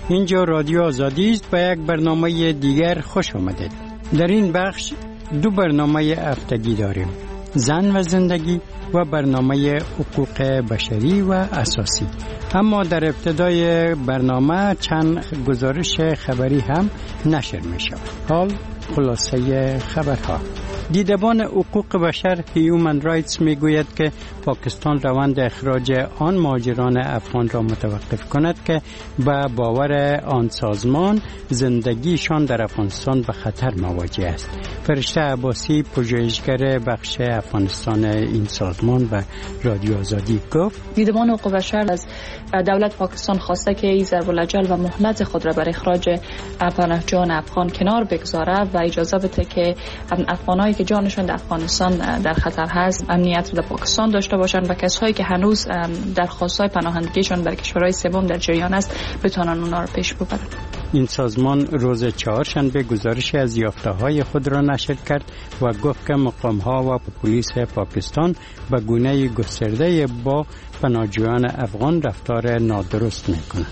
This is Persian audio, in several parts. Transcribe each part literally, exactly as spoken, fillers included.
اینجا رادیو آزادی است. به یک برنامه دیگر خوش آمدید. در این بخش دو برنامه هفتگی داریم: زن و زندگی و برنامه حقوق بشری و اساسی. اما در ابتدای برنامه چند گزارش خبری هم نشر می شود. حال خلاصه خبرها. دیدبان حقوق بشر هیومن رایتس می گوید که پاکستان روند اخراج آن مهاجران افغان را متوقف کند که به باور آن سازمان زندگیشان در افغانستان به خطر مواجه است. فرشته عباسی، پژوهشگر بخش افغانستان این سازمان، و رادیو آزادی گفت دیدبان حقوق بشر از دولت پاکستان خواسته که این ضرب الاجل و مهلت خود را برای اخراج پناهجویان افغان کنار بگذاره و اجازه بده که افغانایی که جانشون در افغانستان در خطر هست امنیت در پاکستان داشته باشند و کسایی که هنوز درخواست‌های پناهندگیشون در کشورهای سوم در جریان است بتونن اونا رو پیش ببرن. این سازمان روز چهارشنبه گزارشی از یافته‌های خود را نشر کرد و گفت که مقام‌ها و پلیس پاکستان به گونه گسترده با پناهجویان افغان رفتار نادرست می‌کنند.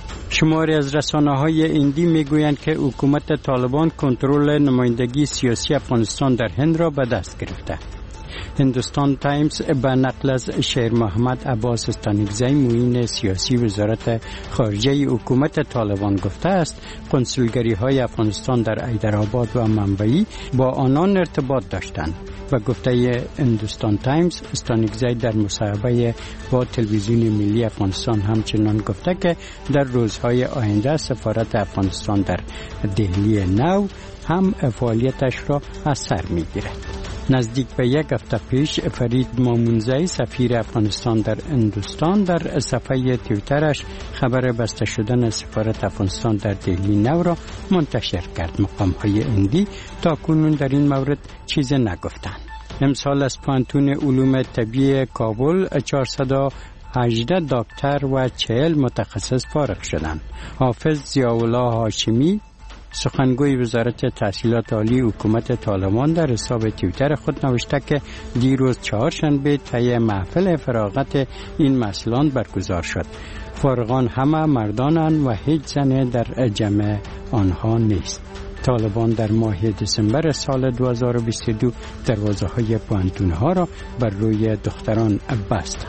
شماری از رسانه‌های هندی می‌گویند که حکومت طالبان کنترل نمایندگی سیاسی افغانستان در هند را به دست گرفته. هندوستان تایمز به نقل از شیر محمد عباس استانکزی، معین سیاسی وزارت خارجه حکومت طالبان، گفته است کنسولگری‌های افغانستان در حیدرآباد و منبعی با آنان ارتباط داشتند. و گفته هندوستان تایمز، استانکزی در مصاحبه با تلویزیون ملی افغانستان همچنان گفته که در روزهای آینده سفارت افغانستان در دهلی نو هم فعالیتش را از سر می‌گیرد. نزدیک به یک هفته پیش فرید مامونزی، سفیر افغانستان در هندوستان، در صفحه توییترش خبر بسته شدن سفارت افغانستان در دهلی نو را منتشر کرد. مقام‌های هندی تا کنون در این مورد چیزی نگفتند. امسال از پانتون علوم طبیعی کابل چهارصد و هجده دکتر و چهل متخصص فارغ شدند. حافظ ضیاءالله هاشمی، سخنگوی وزارت تحصیلات عالی حکومت طالبان، در حساب توییتر خود نوشته که دیروز چهارشنبه طی محفل فراغت این مسئولان برگزار شد. فارغان همه مردانند و هیچ زنی در جمع آنها نیست. طالبان در ماه دسامبر سال دو هزار و بیست و دو دروازه های پانتون‌ها را بر روی دختران بست.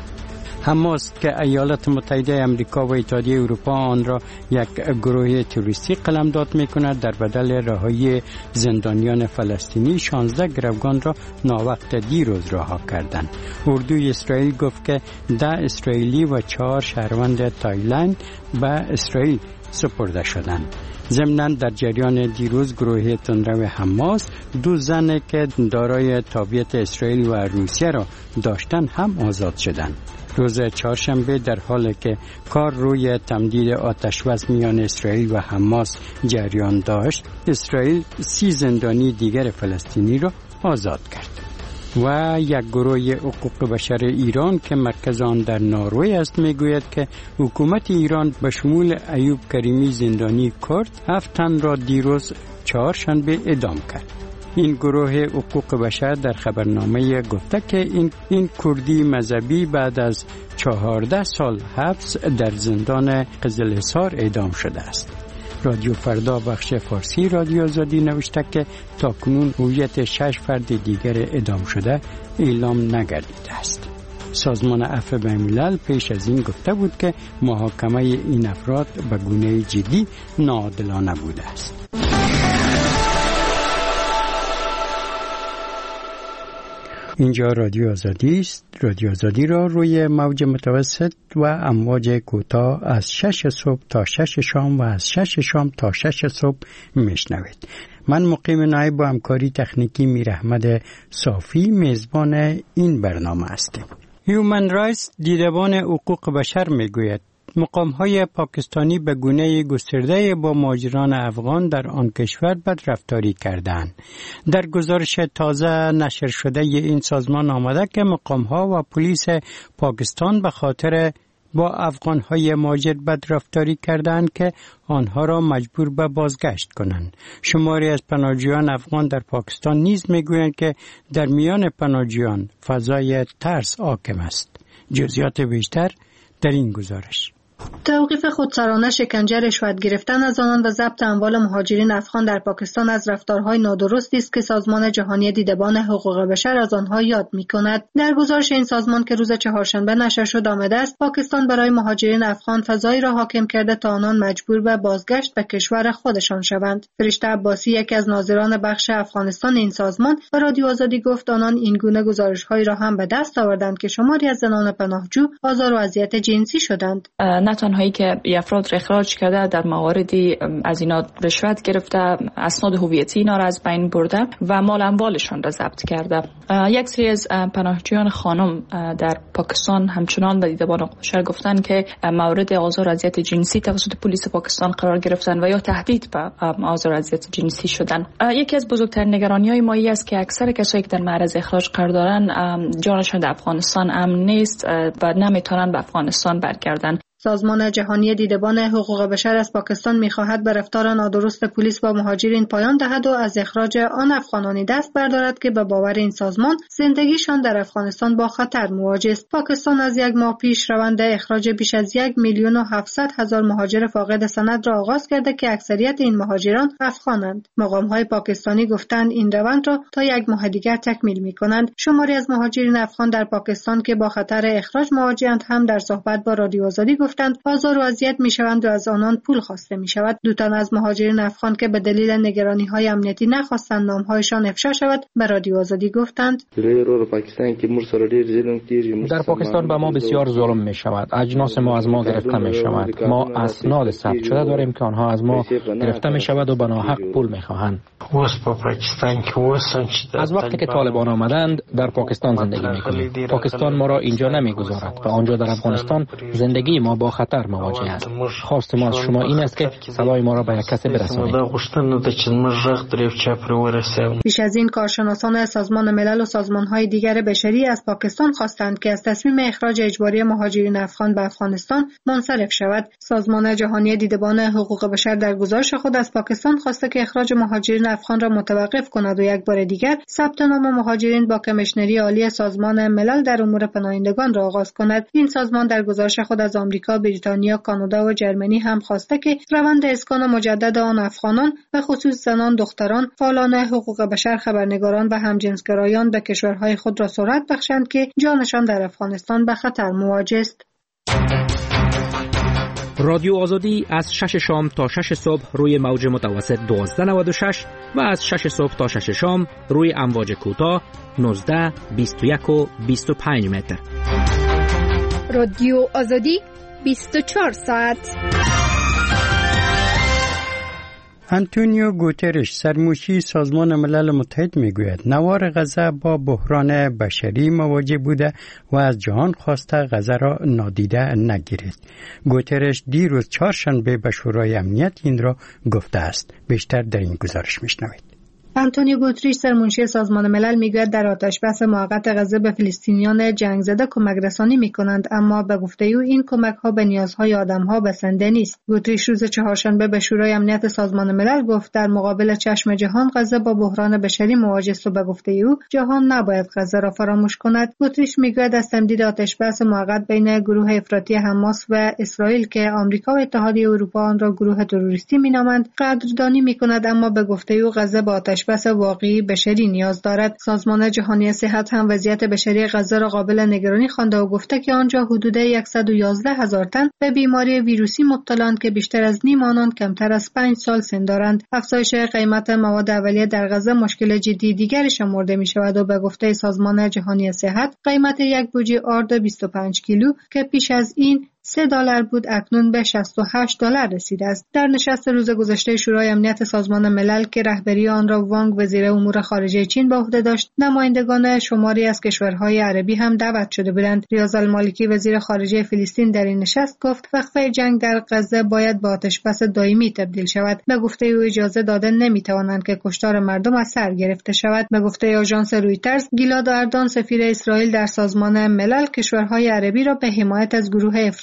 حماس که ایالات متحده آمریکا و اتحادیه اروپا آن را یک گروه تروریستی قلمداد می‌کند، در بدل رهایی زندانیان فلسطینی شانزده گروگان را ناوقت دیروز رها کردند. اردوی اسرائیل گفت که ده اسرائیلی و چهار شهروند تایلند به اسرائیل سپرده شدند. ضمناً در جریان دیروز گروه تندرو حماس دو زن که دارای تابعیت اسرائیل و روسیه را داشتند هم آزاد شدند. روز چهارشنبه در حالی که کار روی تمدید آتش‌بس میان اسرائیل و حماس جریان داشت، اسرائیل سی زندانی دیگر فلسطینی را آزاد کرد. و یک گروه حقوق بشر ایران که مرکز آن در نروژ است میگوید که حکومت ایران به شمول ایوب کریمی زندانی کرد هفت تن را دیروز چهارشنبه اعدام کرد. این گروه حقوق بشر در خبرنامه گفته که این این کردی مذهبی بعد از چهارده سال حبس در زندان قزلحصار اعدام شده است. رادیو فردا بخش فارسی رادیو آزادی نوشته که تاکنون هویت شش فرد دیگر اعدام شده اعلام نگردیده است. سازمان عفو بین‌الملل پیش از این گفته بود که محاکمه این افراد به گونه جدی ناعادلانه بوده است. اینجا رادیو آزادی است. رادیو آزادی را روی موج متوسط و امواج کوتاه از شش صبح تا شش شام و از شش شام تا شش صبح میشنوید. من مقیم نایب با همکاری تکنیکی میر احمد صافی میزبان این برنامه هستم. هیومن رایتس، دیدبان حقوق بشر، میگوید مقام‌های پاکستانی به گونه گسترده با مهاجران افغان در آن کشور بدرفتاری کردند. در گزارش تازه نشر شده این سازمان آمده که مقام‌ها و پلیس پاکستان به خاطر با افغان‌های مهاجر بدرفتاری کردند که آنها را مجبور به بازگشت کنند. شماری از پناهجویان افغان در پاکستان نیز می‌گویند که در میان پناهجویان فضای ترس حاکم است. جزئیات بیشتر در این گزارش. توقیف خودسرانه، شکنجه، رشوت گرفتن از آنان و ضبط اموال مهاجرین افغان در پاکستان از رفتارهای نادرستی است که سازمان جهانی دیدبان حقوق بشر از آنها یاد می‌کند. در گزارش این سازمان که روز چهارشنبه نشر شد آمده است پاکستان برای مهاجرین افغان فضایی را حاکم کرده تا آنان مجبور به بازگشت به کشور خودشان شوند. فرشته عباسی، یکی از ناظران بخش افغانستان این سازمان، به رادیو آزادی گفت آنان این گونه گزارش‌هایی را هم به دست آوردند که شماری از زنان پناهجو آزار و اذیت جنسی شدند. نه تنهایی که افراد را اخراج کرده، در مواردی از اینا رشوت گرفته، اسناد هویتی اینا را از بین برده و مال اموالشان را ضبط کرده. یک سری از پناهجویان خانم در پاکستان همچنان به دیدبان حقوق بشر گفتن که مورد آزار و اذیت جنسی توسط پلیس پاکستان قرار گرفتن و یا تهدید به آزار و اذیت جنسی شدن. یکی از بزرگترین نگرانی‌های ما این است که اکثر کسایی که در معرض اخراج قرار دارن جانشان در افغانستان امن نیست و نمیتونن به افغانستان برگردن. سازمان جهانی دیدبان حقوق بشر از پاکستان می‌خواهد به رفتار نادرست پلیس با مهاجرین پایان دهد و از اخراج آن افغانانی دست بردارد که به باور این سازمان زندگیشان در افغانستان با خطر مواجه است. پاکستان از یک ماه پیش روند اخراج بیش از یک میلیون و هفتصد هزار مهاجر فاقد سند را آغاز کرده که اکثریت این مهاجران افغانند. مقام‌های پاکستانی گفتند این روند را تا یک ماه دیگر تکمیل می‌کنند. شماری از مهاجرین افغان در پاکستان که با خطر اخراج مواجه‌اند هم در صحبت با رادیو آزادی گفتند آزار و اذیت میشوند و از آنان پول خواسته می شود. دو تن از مهاجرین افغان که به دلیل نگرانی‌های امنیتی نخواستند نام‌هایشان افشا شود به رادیو آزادی گفتند در پاکستان به ما بسیار ظلم می شود. اجناس ما از ما گرفته می شود. ما اسناد ثبت شده داریم که آنها از ما گرفته می شود و به ناحق پول می خواهند. از وقتی که طالبان آمدند در پاکستان زندگی می کنیم. پاکستان ما را اینجا نمی گذارد و آنجا در افغانستان زندگی ما با خطر مواجه است. خواست ما از شما این است که صدای ما را به یک کسی برسانید. پیش از این کارشناسان سازمان ملل و سازمان‌های دیگر بشری از پاکستان خواستند که از تصمیم اخراج اجباری مهاجرین افغان به افغانستان منصرف شود. سازمان جهانی دیدبان حقوق بشر در گزارش خود از پاکستان خواسته که اخراج مهاجرین افغان را متوقف کند و یک بار دیگر ثبت نام مهاجرین با کمیشنری عالی سازمان ملل در امور پناهندگان را آغاز کند. این سازمان در گزارش خود از آمریکا، بریتانیا، کانادا و جرمنی هم خواسته که روند اسکان مجدد آن افغانان به خصوص زنان، دختران، فعالان حقوق بشر، خبرنگاران و همجنسگرایان به کشورهای خود را سرعت بخشند که جانشان در افغانستان به خطر مواجه است. رادیو آزادی از شش شام تا شش صبح روی موج متوسط دوازده نود و شش و از شش صبح تا شش شام روی امواج کوتاه نوزده، بیست و یک و بیست و پنج متر. رادیو آزادی بیست و چهار ساعت. آنتونیو گوترش، سرموشی سازمان ملل متحد، میگوید نوار غزه با بحران بشری مواجه بوده و از جهان خواسته غزه را نادیده نگیرید. گوترش دیروز چهارشنبه به شورای امنیت این را گفته است. بیشتر در این گزارش میشنوید. آنتونیو گوتریش، سرمنشی سازمان ملل، میگوید در آتشبس موقت غزه به فلسطینیان جنگ زده کمک رسانی میکنند، اما به گفته او این کمک ها به نیازهای آدم ها بسنده نیست. گوتریش روز چهارشنبه به شورای امنیت سازمان ملل گفت در مقابل چشم جهان غزه با بحران بشری مواجه است و به گفته او جهان نباید غزه را فراموش کند. گوتریش میگوید از تمدید آتشبس موقت بین گروه افراطی حماس و اسرائیل که آمریکا و اتحادیه اروپا آن را گروه تروریستی مینامند قدردانی میکند، اما به گفته او غزه با آتشبس واقعی بشری نیاز دارد. سازمان جهانی صحت هم وضعیت بشری غزه را قابل نگرانی خوانده و گفته که آنجا حدود صد و یازده هزار تن به بیماری ویروسی مبتلان که بیشتر از نیم آنان کمتر از پنج سال سن دارند. افزایش قیمت مواد اولیه در غزه مشکل جدی دیگری شمرده می شود و به گفته سازمان جهانی صحت قیمت یک بوجه آرد بیست و پنج کیلو که پیش از این سه دلار بود اکنون به شصت و هشت دلار رسیده است. در نشست روز گذشته شورای امنیت سازمان ملل که رهبری آن را وانگ وزیر امور خارجه چین به عهده داشت، نمایندگان شماری از کشورهای عربی هم دعوت شده بودند. ریاض المالکی وزیر خارجه فلسطین در این نشست گفت وقفه جنگ در غزه باید به آتشبس دائمی تبدیل شود. به گفته او اجازه داده نمیتوانند که کشتار مردم از سر گرفته شود. به گفته آژانس رویترز، گیلاد اردان سفیر اسرائیل در سازمان ملل کشورهای عربی را به حمایت از گروه افراطی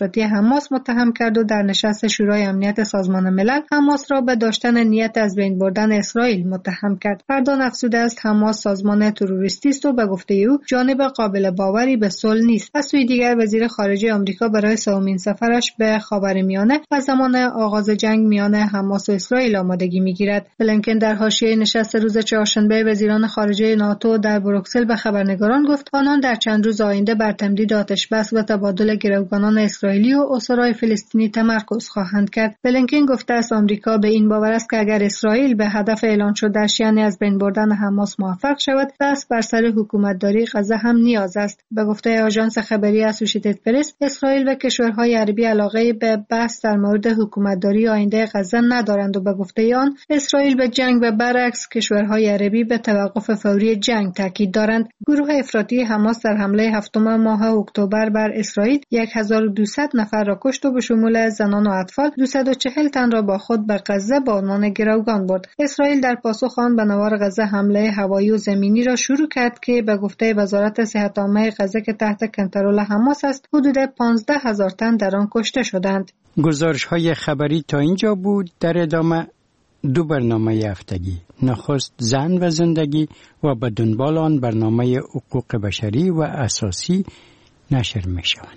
افراطی حماس متهم کرد و در نشست شورای امنیت سازمان ملل حماس را به داشتن نیت از بین بردن اسرائیل متهم کرد. اردوغان افزوده است حماس سازمان تروریستی است و به گفته او جانب قابل باوری به صلح نیست. از سوی دیگر وزیر خارجه آمریکا برای سومین سفرش به خاورمیانه از زمان آغاز جنگ میان حماس و اسرائیل آمادگی میگیرد. بلینکن در حاشیه نشست روز چهارشنبه وزیران خارجه ناتو در بروکسل به خبرنگاران گفت آنان در چند روز آینده بر تمدید آتش‌بس و تبادل گروگانان اسرائیلی و اسرای فلسطینی تمرکز خواهند کرد. بلینکن گفته است آمریکا به این باور است که اگر اسرائیل به هدف اعلان شده‌اش یعنی از بین بردن حماس موفق شود، دست بر سر حکومتداری غزه هم نیاز است. به گفته آژانس خبری اسوسییتد پرس، اسرائیل و کشورهای عربی علاقه به بحث در مورد حکومتداری آینده غزه ندارند و به گفته آن اسرائیل به جنگ و برعکس کشورهای عربی به توقف فوری جنگ تاکید دارند. گروه افراطی حماس در حمله هفتم ماه اکتبر بر اسرائیل هزار و دویست نفر را کشت و به شمول زنان و اطفال دویست و چهل تن را با خود به غزه با عنوان گروگان برد. اسرائیل در پاسخ آن به نوار غزه حمله هوایی و زمینی را شروع کرد که به گفته وزارت صحت عامه غزه که تحت کنترل حماس است حدود پانزده هزار تن در آن کشته شدند. گزارش‌های خبری تا اینجا بود. در ادامه دو برنامه هفتگی، نخست زن و زندگی و به دنبال آن برنامه حقوق بشری و اساسی نشر می شوند.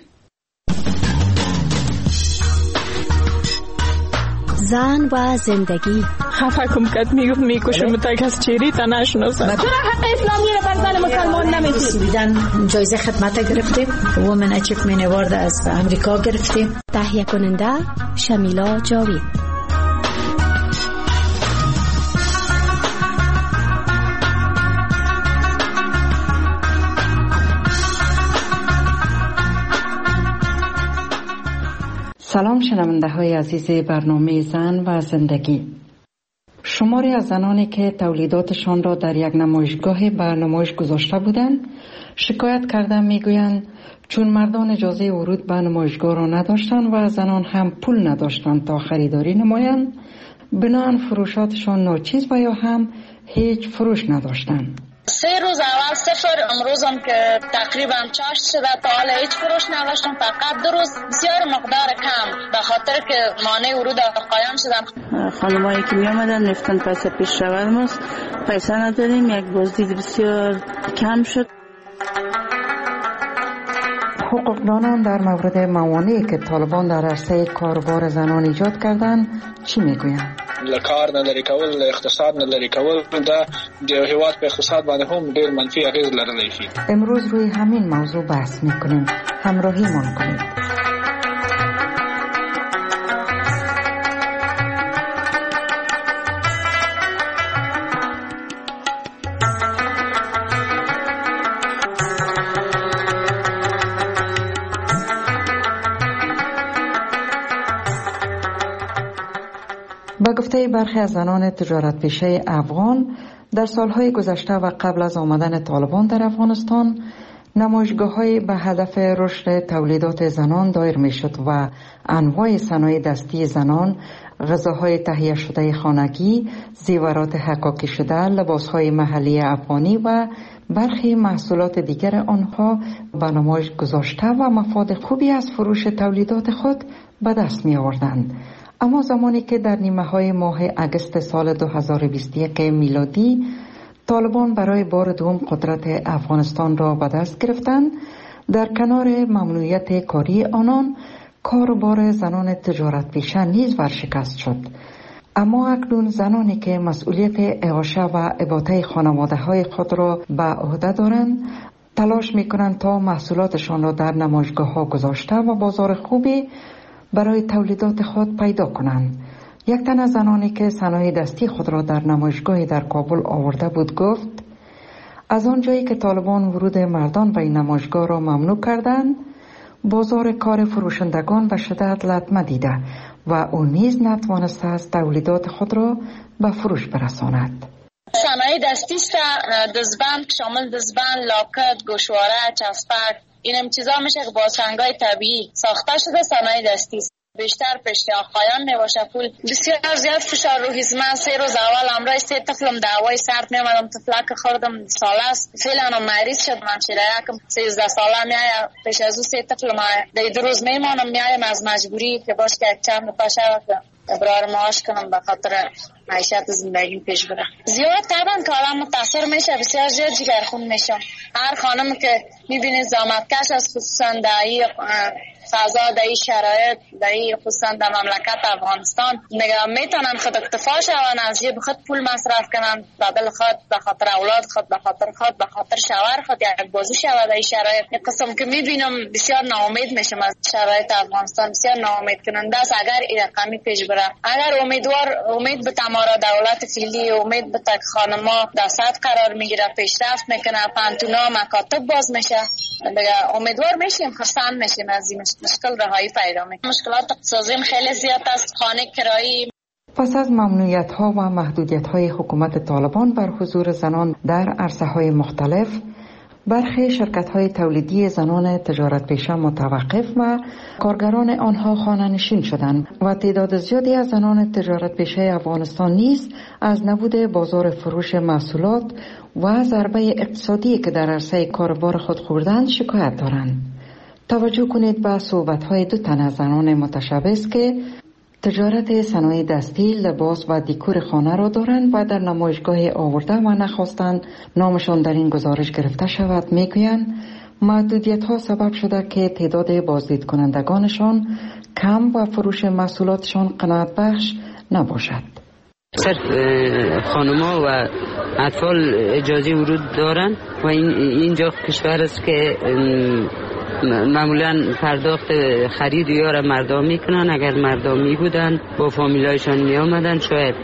زن و زندگی. خفه کم کد میگفت میکشم تا کس چیری تا نشناسم. چرا حق اسلامی رو بر زن مسلمان نمیدید؟ دیدن جایزه خدمت گرفتیم، وومن اچیومنت اوارد از امریکا گرفتیم. تهیه کننده شمیلا جاوید. سلام شنونده های عزیز برنامه زن و زندگی. شماری از زنانی که تولیداتشان را در یک نمایشگاه به نمایش گذاشته بودند شکایت کرده میگویند چون مردان اجازه ورود به نمایشگاه را نداشتند و زنان هم پول نداشتند تا خریداری نمایند، بنابراین فروشاتشان ناچیز و یا هم هیچ فروش نداشتند. سه روز اول صفر، امروزم که تقریبا چاشت شده تا حالا هیچ فروش نداشتم، فقط دو روز بسیار مقدار کم به خاطر که مانع ورود قایم شدم. خانمایی که می آمدن نفتن پس پیش شورماست، پیسه نداریم، یک بازدید بسیار کم شد. حقوقدانان در مورد موانعی که طالبان در عرصه کاروبار زنان ایجاد کردند چی میگویند؟ لکار نلری کول، اقتصاد نلری کول، دا د هیواد په اقتصاد باندې هم ډېر منفي اغیز لرلی شي. امروز روی همین موضوع بحث میکنیم. همراهیمان کنید. با گفته برخی از زنان تجارت پیشه افغان، در سالهای گذشته و قبل از آمدن طالبان در افغانستان نمایشگاه‌های به هدف رشد تولیدات زنان دایر می‌شد و انواع صنایع دستی زنان، غذاهای تهیه شده خانگی، زیورات حکاکی شده، لباسهای محلی افغانی و برخی محصولات دیگر آنها به نمایش گذاشته و مفاد خوبی از فروش تولیدات خود به دست می آوردند. اما زمانی که در نیمه های ماه اگست سال دو هزار و بیست و یک میلادی طالبان برای بار دوم قدرت افغانستان را به دست گرفتند، در کنار ممنوعیت کاری آنان کاروبار زنان تجارت پیشه نیز ورشکست شد. اما اکنون زنانی که مسئولیت اعاشه و اباطه خانواده های خود را به عهده دارند تلاش می کنند تا محصولاتشان را در نمایشگاه ها گذاشته و بازار خوبی برای تولیدات خود پیدا کنند. یک تن از زنانی که صنایع دستی خود را در نمایشگاهی در کابل آورده بود گفت از آنجایی که طالبان ورود مردان به این نمایشگاه را ممنوع کردند، بازار کار فروشندگان به شدت لطمه دیده و او نیز نتوانسته است تولیدات خود را به فروش برساند. صنایع دستی است، دزبند شامل دزبند، لاکت، گوشواره، چسبک، این هم چیزا میشه که با سنگای طبیعی ساخته شده صنایع دستی است. بیشتر پشت آقایان می باشه. پول بسیار زیاد فشار رو هیزمن. سه روز اول امروز سه طفلم دعوای سرد می اومدم، طفلک خوردم ساله است، فعلا مریض شد. من شیرایکم سیزده ساله می آید، پیش از او سه طفلم آید. دو روز می مانم می آیم از مجبوری که باش که چند پاشه ابرار معاش کنم به خاطر معیشت زندگی پیش بره. زیاد طبعا که آدم متاثر میشه، بسیار زیاد جگرخون میشه. هر خانم که میبینه زحمتکش است، خصوصا در این فضا، در این شرایط، در این خصوصا در مملکت افغانستان نگاه میتونن خود اکتفا شون، از جیب خود پول مصرف کنن، بدل خود، به خاطر اولاد خود، به خاطر خود، به خاطر شوهر خود یک بازی شود. در این شرایط یک قسم که میبینم بسیار ناامید میشم از شرایط افغانستان، بسیار ناامید کننده است. اگر این رقمی پیش بره، اگر امیدوار امید به تمارا دولت فعلی، امید به تک خانما در سطح قرار میگیره، پیشرفت میکنه، پانتونا مکاتب باز میشه، دیگه امیدوار میشیم، خرسند میشیم از این مشکل رهایی پیدا میکنه. مشکلات اقتصادی خیلی زیاد است، خانه کرایی. پس از ممنوعیت ها و محدودیت های حکومت طالبان بر حضور زنان در عرصه های مختلف، برخی شرکت های تولیدی زنان تجارت پیشه متوقف و کارگران آنها خانه‌نشین شدند و تعداد زیادی از زنان تجارت پیشه افغانستان نیز از نبود بازار فروش محصولات و ضربه اقتصادی که در عرصه کاروبار خود خوردند شکایت دارند. توجه کنید به صحبت های دو تن از زنان متشبث که تجارت صنایع دستی، لباس و دیکور خانه را دارند و در نمایشگاه آورده و نخواستند نامشان در این گزارش گرفته شود. میگویند محدودیت ها سبب شده که تعداد بازدید کنندگانشان کم و فروش محصولاتشان قناعت بخش نباشد. صرف خانما و اطفال اجازه ورود دارند و این اینجا کشور است که معمولا پرداخت خرید یار مردم میکنن. اگر مردمی بودن با فامیلایشان می آمدن شاید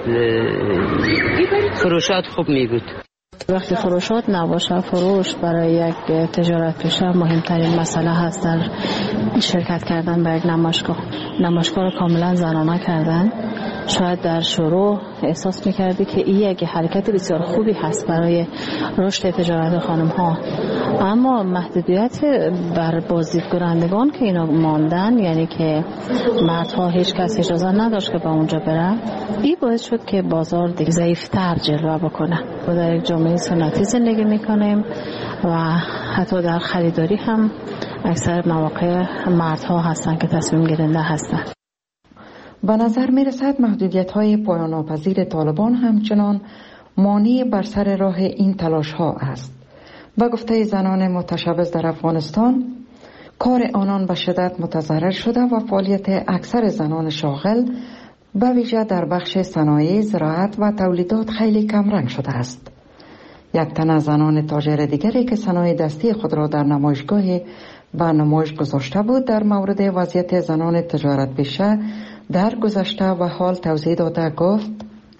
فروشات خوب می بود. وقتی فروشات نباشه، فروش برای یک تجارت پیشه مهمترین مسئله هست. در شرکت کردن به یک نمایشگاه نمایشگاه رو کاملا زنانه کردن. شاید در شروع احساس میکردی که این یک حرکت بسیار خوبی هست برای رشد تجارت خانم ها، اما محدودیت بر بازدید کنندگان که اینا ماندن، یعنی که مردها هیچ کس اجازه نداشت که به اونجا بره، این باعث شد که بازار دیگه ضعیفتر جلوه بکنه. ما در یک جامعه سنتی زندگی میکنیم و حتی در خریداری هم اکثر مواقع مردها هستن که تصمیم گیرنده هستن. به نظر می رسد محدودیت های پایان ناپذیر طالبان همچنان مانع بر سر راه این تلاش ها است. به گفته زنان متشبث در افغانستان، کار آنان به شدت متضرر شده و فعالیت اکثر زنان شاغل به ویژه در بخش صنایع، زراعت و تولیدات خیلی کمرنگ شده است. یک تن از زنان تاجر دیگری که صنایع دستی خود را در نمایشگاه به نمایش گذاشته بود در مورد وضعیت زنان تجارت پیشه در گذشته و حال توضیح داده گفت: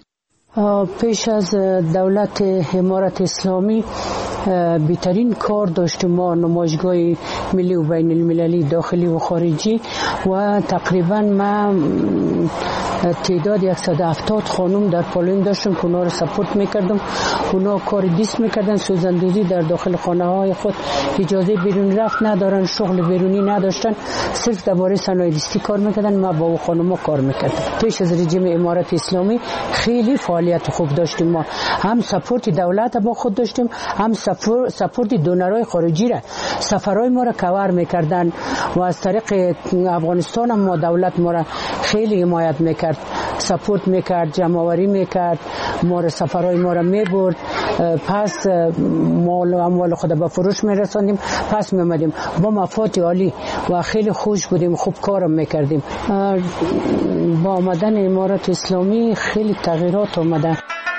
پیش از دولت امارت اسلامی بهترین کار داشتیم ما نمایشگاه ملی و بین المللی داخلی و خارجی و تقریبا ما تعداد صد و هفتاد خانم در پالوین داشتم که اونا رو سپورت میکردم. اونا کار دیست میکردن، سوزندوزی در داخل خانه های خود، اجازه بیرون رفت ندارن، شغل بیرونی نداشتن، صرف درباره صنایع دستی کار میکردن. ما با خانم کار میکردم. پیش از رژیم امارت اسلامی خیلی فعالیت خوب داشتیم. ما هم سپورت دولت با خود داشتیم، هم سپورت دونرای خارجی را، سفرهای ما را کاور میکردن و از طریق افغانستان هم ما دولت ما را خیلی حمایت میکرد، سپورت میکرد، جمع‌آوری میکرد، ما را سفرهای ما را میبرد، پس مال و اموال خود به فروش میرساندیم، پس میامدیم با مفاد عالی و خیلی خوش بودیم، خوب کارم میکردیم. با آمدن امارت اسلامی خیلی تغییرات آمده.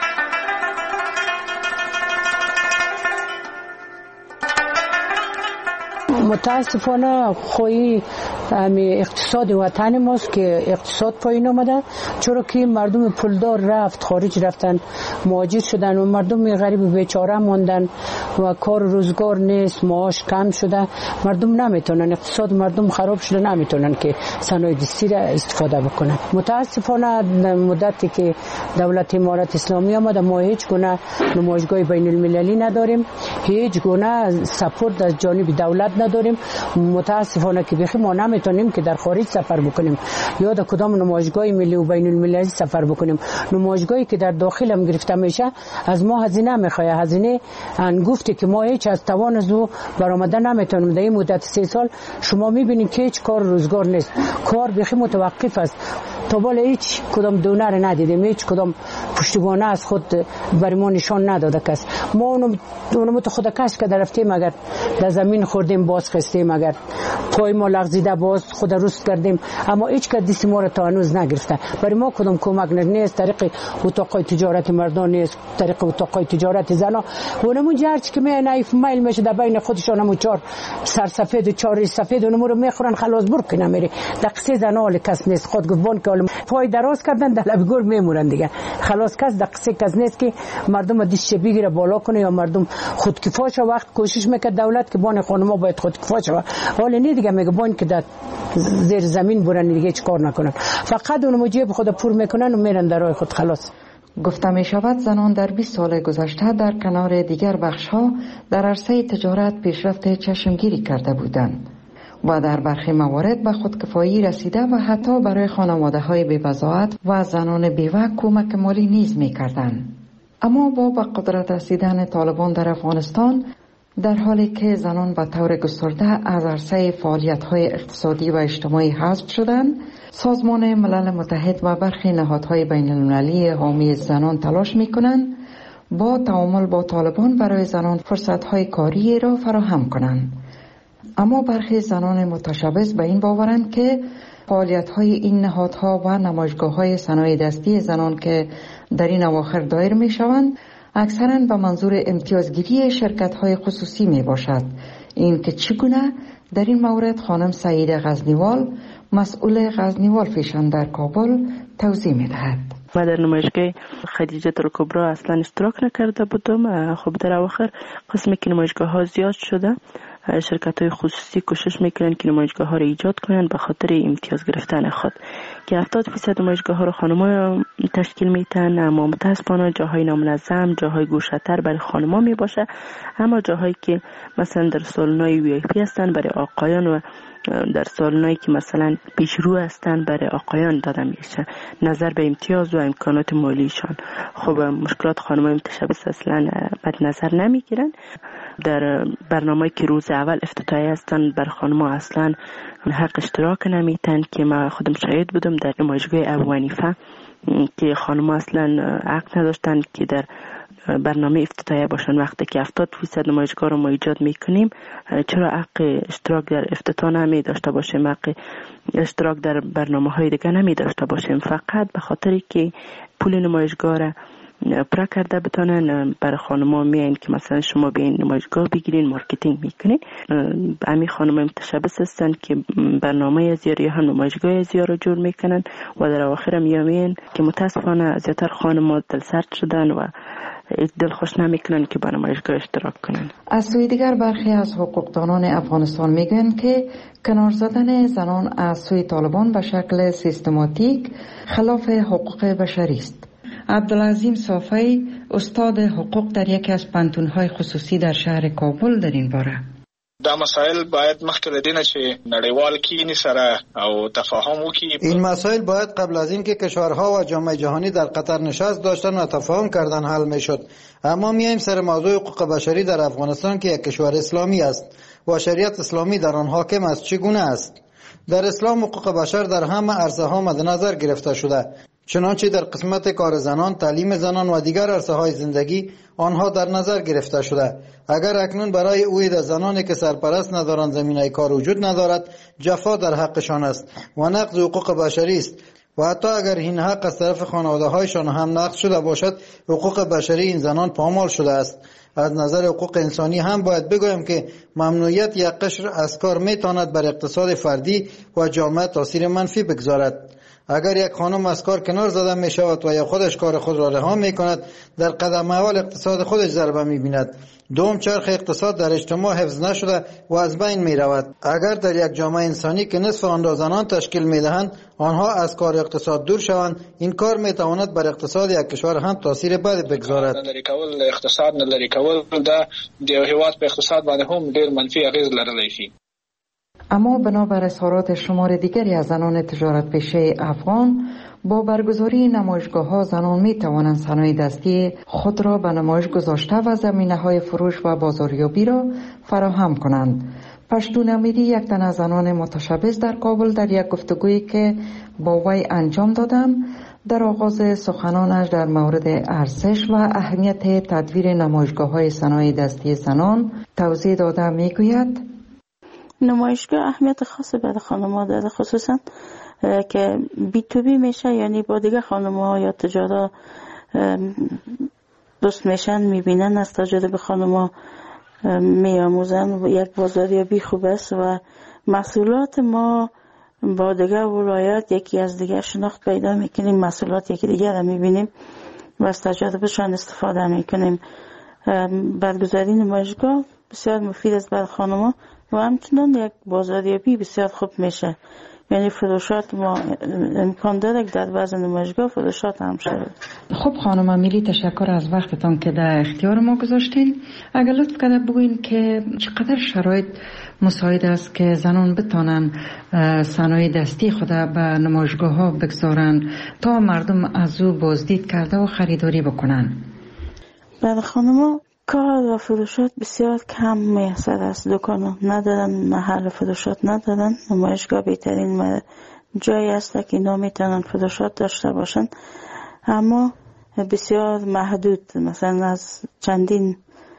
متاسفانه خوی امی اقتصاد وطن ماست که اقتصاد پایین آمده، چرا که مردم پولدار رفت خارج، رفتن مهاجر شدن و مردم غریب بیچاره ماندن و کار روزگار نیست، معاش کم شده، مردم نمیتونن، اقتصاد مردم خراب شده، نمیتونن که صنایع دستی را استفاده بکنن. متاسفانه مدتی که دولت امارت اسلامی آمده ما هیچ گونه نمایشگاه بین المللی نداریم، هیچ گونه سپورت از جانب دولت نداریم. متاسفانه که بخی ما نمیتونیم که در خارج سفر بکنیم یا در کدام نمایشگاه ملی و بین المللی سفر بکنیم. نمایشگاهی که در داخل هم گرفته میشه از ما هزینه میخواد، هزینه انگفتی که ما هیچ از توان از او برآمده نمیتونیم. در این مدت سه سال شما میبینید که هیچ کار روزگار نیست، کار بخی متوقف است. تا بالا هیچ کدام دونر ندیدیم، هیچ کدام پشتیبانه از خود بر ما نشان نداده کس. ما اونم اونم تو خود کس که رفتیم اگر در زمین خوردیم باز خستیم، اگر پای ما لغزیده باز خود روست کردیم، اما هیچ کس دست ما را تا هنوز نگرفته. برای ما کدام کمک نیست، طریق اتاقای تجارت مردان نیست، طریق اتاقای تجارت زنا. اونمون جرچ که می نایف میل میشه در بین خودشان هم چهار سرسفید و چهار سفید اونم رو میخورن خلاص برک نمیره. دقیقه زنا کس نیست، خود گفتن که پای دراز کردن در لب گور میمونن دیگه. خلاص کس دقیقه کس نیست که مردم دستش بگیره بالا کنه یا مردم خودکفا شه. وقت کوشش میکنه دولت که بان خانما باید خودکفا شه، حالا نه دیگه میگه بان که در زیر زمین برن دیگه هیچ کار نکنن، فقط اونم جیب خود پر میکنن و میرن در راه خود. خلاص گفته می شود زنان در بیست سال گذشته در کنار دیگر بخش‌ها در عرصه تجارت پیشرفت چشمگیری کرده بودند و در برخی موارد به خودکفایی رسیده و حتی برای خانواده‌های بی‌وضاحت و زنان بیوه کمک مالی نیز می‌کردند. اما با به قدرت رسیدن طالبان در افغانستان، در حالی که زنان به طور گسترده از عرصه فعالیت‌های اقتصادی و اجتماعی حذف شدند، سازمان ملل متحد و برخی نهادهای بین‌المللی حامی زنان تلاش می‌کنند با تعامل با طالبان برای زنان فرصت‌های کاری را فراهم کنند. اما برخی زنان متشبث به این باورند که فعالیت‌های این نهادها و نمایشگاه‌های صنایع دستی زنان که در این اواخر دایر می‌شوند اکثراً به منظور امتیازگیری شرکت‌های خصوصی میباشد. این که چگونه در این مورد خانم سعیده غزنیوال، مسئول غزنیوال فیشن در کابل، توضیح می‌دهد. و در نمایشگاه خدیجه الکبری اصلا اشتراک نکرده بودم. خب در اواخر قسمی که نمایشگاه ها زیاد شده، شرکت های خصوصی کوشش میکنن که نمایشگاه ها را ایجاد کنن به خاطر امتیاز گرفتن خود، که هفتاد درصد نمایشگاه ها را خانم‌ها تشکیل میتن. اما متاسفانه جاهای نامنظم، جاهای گوشه‌تر برای خانم‌ها میباشه، اما جاهایی که مثلا در سالن‌های وی آی پی هستن برای آقایان و در سالنایی که مثلا پیشرو هستن برای آقایان داده میشه نظر به امتیاز و امکانات مالیشان. خب مشکلات خانم‌های متشبث اصلا بد نظر نمیگیرن. در برنامه‌ای که روز اول افتتاحیه هستن بر خانم‌ها اصلا حق اشتراک نمیتن، که من خودم شاهد بودم در نمایشگاه ابو حنیفه که خانم‌ها اصلا حق نداشتن که در برنامه افتتاحیه باشن. وقتی که هفتاد درصد نمایشگاه رو ما ایجاد میکنیم، چرا حق اشتراک در افتتاح نمی داشته باشیم، حق اشتراک در برنامه های دیگه نمی داشته باشیم؟ فقط به خاطر که پول نمایشگاه را پرا کرده بتونن برای خانم‌ها میاین که مثلا شما بیاین نمایشگاه بگیرین، مارکتینگ میکنین. همین خانم‌ها متشبث هستن که برنامه ازیاری هم نمایشگاه ازیار رو جور میکنن و در اواخر میامین که متاسفانه زیادتر خانم‌ها دلسرد شدن و دلخوش نمیکنن که با نمایشگاه اشتراک کنن. از سوی دیگر برخی از حقوقدانان افغانستان میگن که کنار زدن زنان از سوی طالبان به شکل سیستماتیک خلاف حقوق بشری است. عبدالعظیم صافی، استاد حقوق در یکی از پانتون‌های خصوصی در شهر کابل، در این باره: دا مسائل باید مخکې له دې نه چې نړیوال کینی سره او تفاهم وکړي. این مسائل باید قبل از این که کشورها و جامعه جهانی در قطر نشست داشتن و تفاهم کردن حل میشد. اما میایم سر موضوع حقوق بشری در افغانستان که یک کشور اسلامی است و شریعت اسلامی در آن حاکم است. چگونه است؟ در اسلام حقوق بشر در همه عرصه ها مد نظر گرفته شده، چنانچه در قسمت کار زنان، تعلیم زنان و دیگر عرصه های زندگی آنها در نظر گرفته شده. اگر اکنون برای اوید زنانی که سرپرست ندارند زمینه کار وجود ندارد، جفا در حقشان است و نقض حقوق بشری است. و حتی اگر این حق از طرف خانواده هایشان هم نقض شده باشد، حقوق بشری این زنان پامال شده است. از نظر حقوق انسانی هم باید بگویم که ممنوعیت یک قشر از کار میتواند بر اقتصاد فردی و جامعه تاثیر منفی بگذارد. اگر یک خانم از کار کنار زده می شود و یا خودش کار خود را رها می کند، در قدم اول اقتصاد خودش ضربه می بیند. دوم، چرخ اقتصاد در اجتماع حفظ نشده و از بین می رود. اگر در یک جامعه انسانی که نصف آن را زنان تشکیل می دهند آنها از کار اقتصاد دور شوند، این کار می تواند بر اقتصاد یک کشور هم تاثیر بد بگذارد. لری کول اقتصاد نه لری کول دا د هیواد په اقتصاد باندې هم ډیر منفي اغیز لرلی شي. اما بنابر اظهارات شمار دیگری از زنان تجارت پیشه افغان، با برگزاری نمایشگاه‌ها زنان می توانند صنایع دستی خود را به نمایش گذاشته و زمینه‌های فروش و بازاریابی را فراهم کنند. پشتون امیری، یک تن از زنان متشبث در کابل، در یک گفتگویی که با وی انجام دادم در آغاز سخنانش در مورد ارزش و اهمیت تدویر نمایشگاه‌های صنایع دستی زنان توضیح داده میگوید: نمایشگاه اهمیت خاصی برای خانم‌ها داره، خصوصا که بی تو بی میشه، یعنی با دیگه خانم‌ها یا تجارا دوست میشن، میبینن، از تجربه خانم‌ها میاموزن. یک بازاریابی خوب است و محصولات ما با دیگه ولایات یکی از دیگه شناخت پیدا میکنیم، محصولات یکی دیگه را میبینیم و از تجربهشان استفاده میکنیم. برگزاری نمایشگاه بسیار مفید است برای خانم‌ها و همچنان یک بازاریابی بسیار خوب میشه، یعنی فروشات ما امکان داره که در بعض نمایشگاه فروشات هم شود. خب خانم امیری، تشکر از وقتتان که در اختیار ما گذاشتین. اگر لطف کرده بگوین که چقدر شرایط مساعد است که زنان بتانن صنایع دستی خود به نمایشگاه ها بگذارن تا مردم از او بازدید کرده و خریداری بکنن؟ برای خانم کار و فروشات بسیار کم میسر است. دکان ندارن، محل فروشات ندارن. نمایشگاه بهترین جایی است که اینا میتونن فروشات داشته باشن، اما بسیار محدود. مثلا از چندین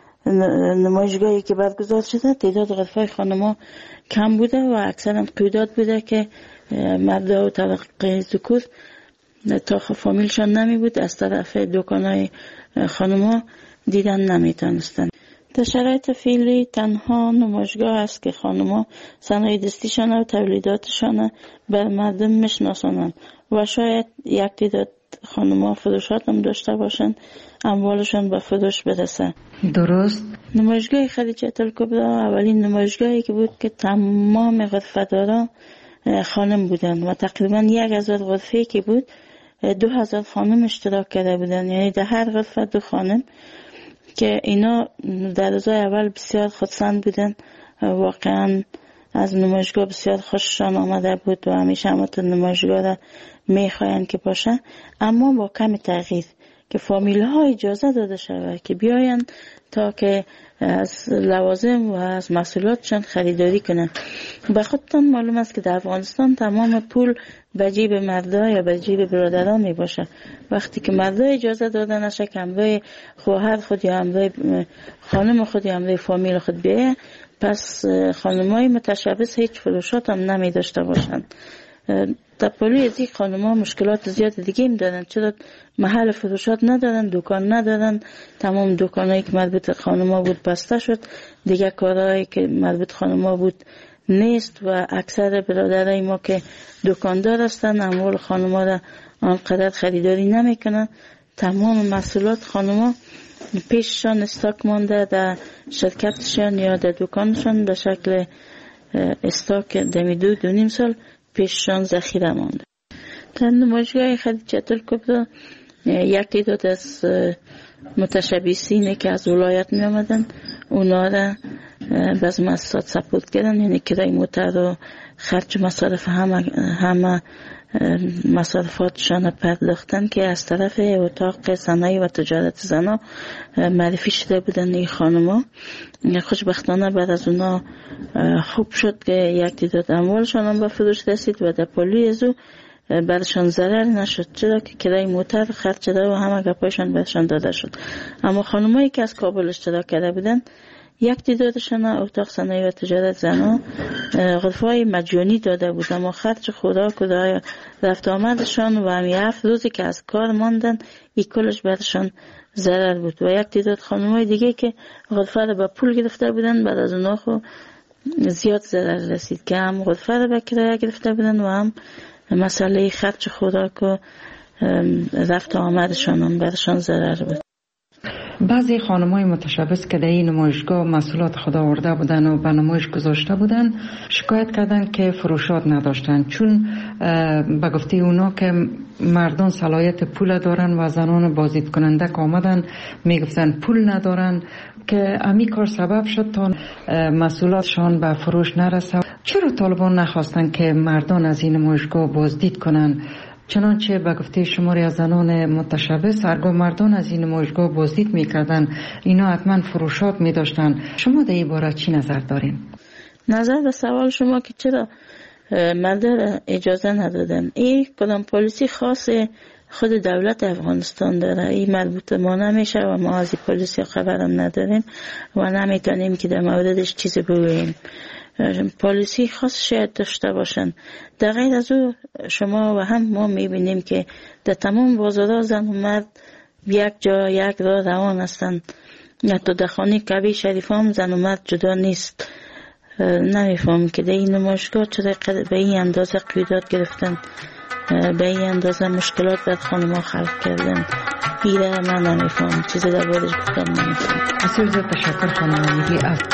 نمایشگاهی که برگزار شده تعداد غرفه خانم‌ها کم بوده و اکثرا قیودات بوده که مردا و طبقه ذکور تا فامیلشان نمی بود از طرف دکان‌های خانم‌ها دیدن نمیتونستن. در شرایط فعلی تنها نمایشگاه است که خانم‌ها صنایع دستیشان و تولیداتشان بر مردم میشناسانند و شاید یک تعداد خانم‌ها فروشات هم داشته باشند، اموالشان به فروش برسه. درست. نمایشگاه خدیجه الکبری اولین نمایشگاهی که بود که تمام غرفه‌داران خانم بودند و تقریبا یک هزار غرفه که بود دو هزار خانم اشتراک کرده بودند، یعنی در هر غرفه دو خانم، که اینا در روزهای اول بسیار خودسند بودن. واقعا از نمایشگاه بسیار خوششان آمده بود و همیشه همت نمایشگاه را میخواین که باشه، اما با کم تغییر که فامیل ها اجازه داده شود که بیاین تا که از لوازم و از محصولاتشان خریداری کنن. به خودتان معلوم است که در افغانستان تمام پول به جیب مردا یا به جیب برادران می باشه. وقتی که مردا اجازه داده نشه که همراه خواهر خود یا همراه خانم خود یا همراه فامیل خود بیایه، پس خانمای متشبث هیچ فروشات هم نمی داشته باشند. در پلوی از این خانم ها مشکلات زیاد دیگه هم دارن، چرا محل فروشات ندارن، دکان ندارن، تمام دکانایی که مربوط خانم ها بود بسته شد، دیگه کارهایی که مربوط خانم ها بود نیست و اکثر برادرای ما که دکاندار هستن اموال خانم ها را آنقدر خریداری نمی کنن. تمام محصولات خانم ها پیششان استاک مانده در شرکتشان یا در دکانشان به شکل استاک دمی دو دو نیم سال پیششان ذخیره مانده. در نمایشگاه خدیجه الکبری یک تعداد از متشبثینی که از ولایت می آمدن اونا را باز مؤسسات سپورت کردن، یعنی کرای موتر و خرج مصارف همه همه مصارفاتشان پرداختن که از طرف اتاق صنایع و تجارت زنا معرفی شده بودن. این خانما خوشبختانه بعد از اونا خوب شد که یک تعداد اموالشان هم به فروش رسید و در پلوی از او برشان ضرر نشد، چرا که کرای موتر خرج شده و همه گپایشان برشان داده شد. اما خانمایی که از کابل اشتراک کرده بودن یک تعدادشان اتاق صنایع و تجارت زنا غرفه‌های مجانی داده بود، اما خرج خوراک و رفت آمدشان و همی هفت روزی که از کار ماندن این کلش برشان ضرر بود. و یک تعداد خانم‌های دیگه که غرفه رو به پول گرفته بودن بعد از اونها خو زیاد ضرر رسید که هم غرفه رو به کرایه گرفته بودن و هم مسئله خرج خوراک و رفت آمدشان هم برشان ضرر بود. بعضی خانم‌های متشبث که در این نمایشگاه محصولات خود آورده بودن و به نمایش گذاشته بودن شکایت کردن که فروشات نداشتن، چون به گفته اونا که مردان صلاحیت پول دارن و زنان بازدید کننده که آمدن میگفتن پول ندارن، که امی کار سبب شد تا محصولاتشان به فروش نرسه چرا طالبان نخواستند که مردان از این نمایشگاه بازدید کنند؟ چنانچه به گفته شماری از زنان متشبث هرگاه مردان از این نمایشگاه بازدید میکردند اینا حتما فروشات میداشتند. شما در این باره چی نظر دارین؟ نظر به سوال شما که چرا مردان اجازه ندادن، این کدام پلیسی خاص خود دولت افغانستان داره، این مربوط ما نمیشه و ما از این پلیسی خبرم نداریم و نمیتونیم که در موردش چیزی بگوییم. پالیسی خاص شاید داشته باشن. در غیر از او شما و هم ما میبینیم که در تمام بازارها زن و مرد یک جا یک راه روان هستند. حتی در خانه کعبه شریف هم زن و مرد جدا نیست. نمیفهم که در این نمایشگاه چرا به این اندازه قیودات گرفتن، به این اندازه مشکلات بر خانم ها خلق کردن. ایره من نمیفهم، چیزی در بارش گفتم نمیفهم. بسیار زیاد تشکر خانم میگی از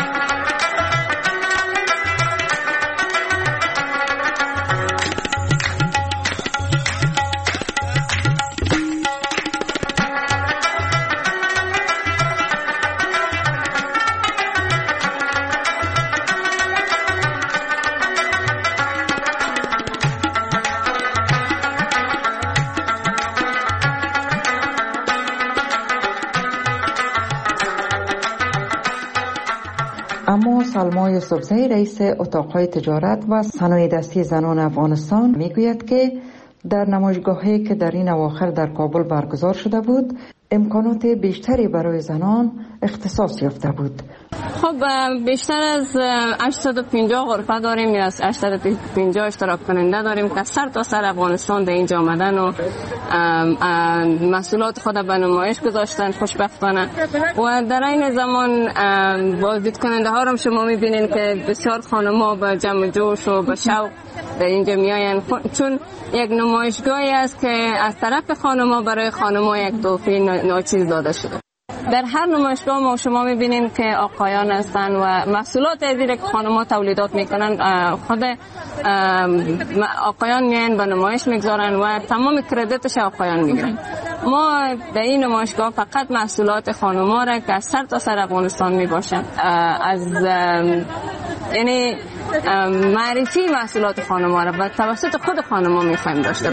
اما سلما یوسفزئی رئیس اتاقهای تجارت و صنایع دستی زنان افغانستان میگوید که در نمایشگاهی که در این اواخر در کابل برگزار شده بود امکانات بیشتری برای زنان اختصاص یافته بود. خب بیشتر از هشتصد و پنجاه غرفه داریم یا هشتصد و پنجاه اشتراک کننده داریم که سر تا سر افغانستان در اینجا آمدن و محصولات خود به نمایش گذاشتن خوشبختانه. و در این زمان بازدید کننده ها رو شما میبینین که بسیار خانم‌ها با جمع جوش و با شوق در اینجا میاین، چون یک نمایشگاهی است که از طرف خانم‌ها برای خانم‌ها یک تحفه ناچیز داده شده. در هر نمایشگاه ما شما میبینین که آقایان هستن و محصولات دیگه که خانم‌ها تولیدات میکنن خود آقایان میان به نمایش میگذارن و تمام کردیتش آقایان میگیرن. ما در این نمایشگاه فقط محصولات خانم‌ها را که از سر تا سر افغانستان میباشن از یعنی معرفی محصولات خانم‌ها را و توسط خود خانم‌ها میخوایم داشته.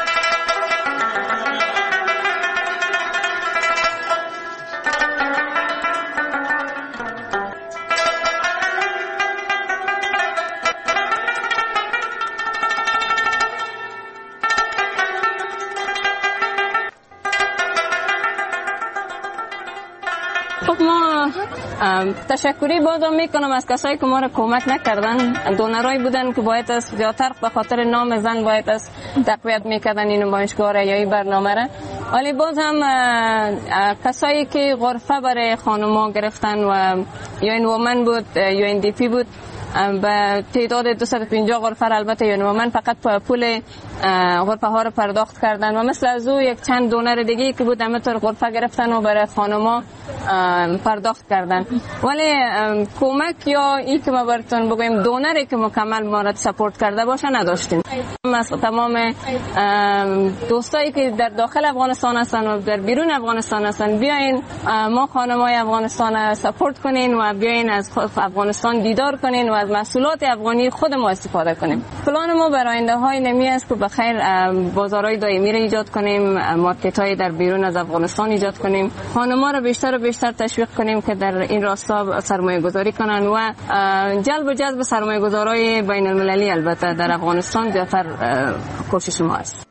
خب ما تشکری بازم میکنم از کسایی که ما را کمک نکردن. دونرایی بودن که باید است زیادتر به خاطر نام زن باید است تقویت میکردن این نمایشگاه را یا این برنامه را، ولی باز هم کسایی که غرفه برای خانوما گرفتن و یا این وومن بود یا این دی پی بود به تعداد دویست و پنجاه غرفه البته یا وومن فقط پول غرفه ها رو پرداخت کردن و مثل از او یک چند دونر دیگه که بود همینطور غرفه گرفتن و برای خانوما پرداخت کردن. ولی کمک یا این که ما براتون بگویم دونری که مکمل ما را سپورت کرده باشه نداشتیم. از تمام دوستایی که در داخل افغانستان هستن و در بیرون افغانستان هستن بیاین ما خانمای افغانستان سپورت کنین و بیاین از افغانستان دیدار کنین و از محصولات افغانی خود ما استفاده کنیم. پلان ما برای آینده های نمی است که بخیر بازارهای دائمی را ایجاد کنیم، مارکت های در بیرون از افغانستان ایجاد کنیم، خانم‌ها را بیشتر و بیشتر تشویق کنیم که در این راستا سرمایه گذاری کنن و جلب و جذب سرمایه گذارای بین المللی البته در افغانستان زیادتر کوشش ما است.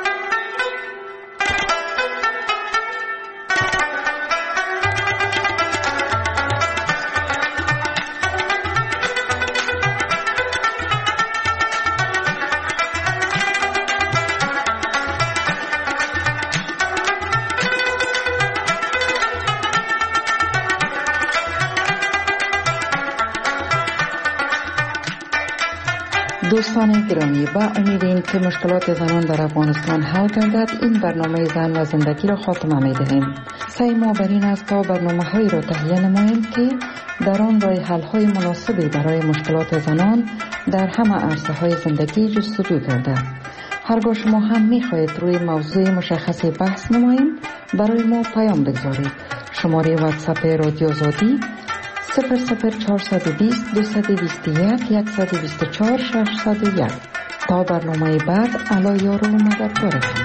دوستان گرامی، با امید این که مشکلات زنان در افغانستان حل گردد این برنامه زن و زندگی را خاتمه می دهیم. سعی ما بر این است تا برنامه هایی را تهیه نماییم که در آن راه حل های مناسبی برای مشکلات زنان در همه عرصه های زندگی جستجو گردد. هرگاه شما هم می خواهید روی موضوع مشخصی بحث نماییم برای ما پیام بگذارید. شماره واتساپ رادیو آزادی صفر صفر چهارصد و بیست دویست و بیست و یک صد و بیست و چهار ششصد و یک. تا برنامه بعد الا یارو مددکارتون.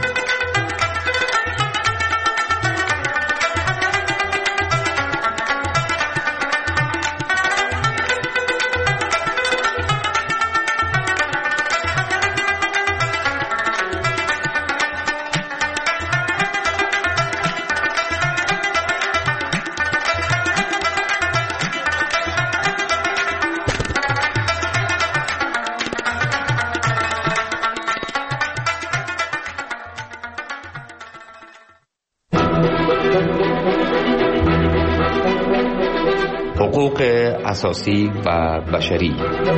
حقوق اساسی و بشری.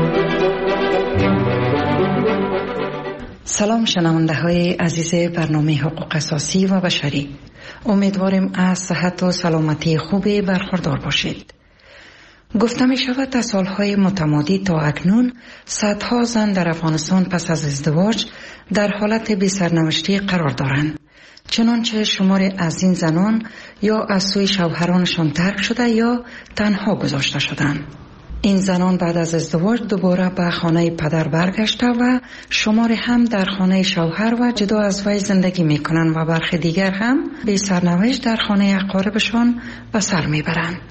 سلام شنونده های عزیز برنامه حقوق اساسی و بشری. امیدواریم از صحت و سلامتی خوبی برخوردار باشید. گفته می شود از سالهای متمادی تا اکنون صدها زن در افغانستان پس از ازدواج در حالت بی سرنوشتی قرار دارند. چنانچه شمار از این زنان یا از سوی شوهرانشان ترک شده یا تنها گذاشته شدند. این زنان بعد از ازدواج دوباره به خانه پدر برگشته و شمار هم در خانه شوهر و جدا از وی زندگی می کنند و برخی دیگر هم بی سرنوشت در خانه اقاربشان به سر می برند.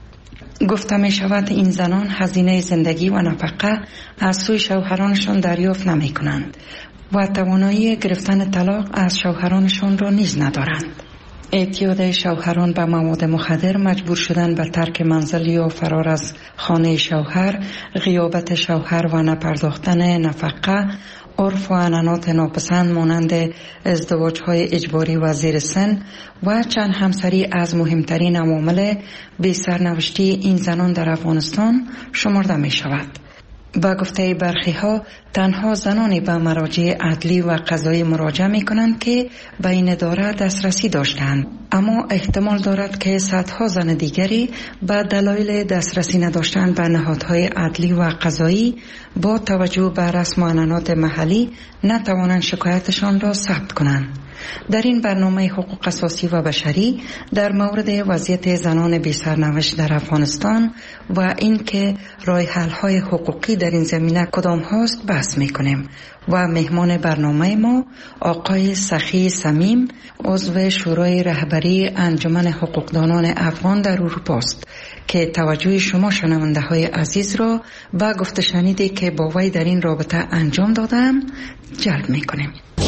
گفته می شود این زنان هزینه زندگی و نفقه از سوی شوهرانشان دریافت نمی کنند و توانایی گرفتن طلاق از شوهرانشان را نیز ندارند. اعتیاد شوهران به مواد مخدر، مجبور شدن به ترک منزل یا فرار از خانه شوهر، غیابت شوهر و نپرداختن نفقه، عرف و عنعنات ناپسند مانند ازدواج‌های اجباری و زیر سن و چند همسری از مهمترین عوامل بی سرنوشتی این زنان در افغانستان شمرده می شود. با گفته برخی ها تنها زنانی به مراجع عدلی و قضایی مراجعه می کنند که به این اداره دسترسی داشتند، اما احتمال دارد که صدها زن دیگری به دلایل دسترسی نداشتن به نهادهای عدلی و قضایی با توجه به رسم و عنعنات محلی نتوانند شکایتشان را ثبت کنند. در این برنامه حقوق اساسی و بشری در مورد وضعیت زنان بی سرنوشت در افغانستان و اینکه راه حل های حقوقی در این زمینه کدام هاست بحث میکنیم و مهمان برنامه ما آقای سخی صمیم، عضو شورای رهبری انجمن حقوقدانان افغان در اروپا است که توجه شما شنونده های عزیز را به گفته شنیدی که با وی در این رابطه انجام دادم جلب میکنیم.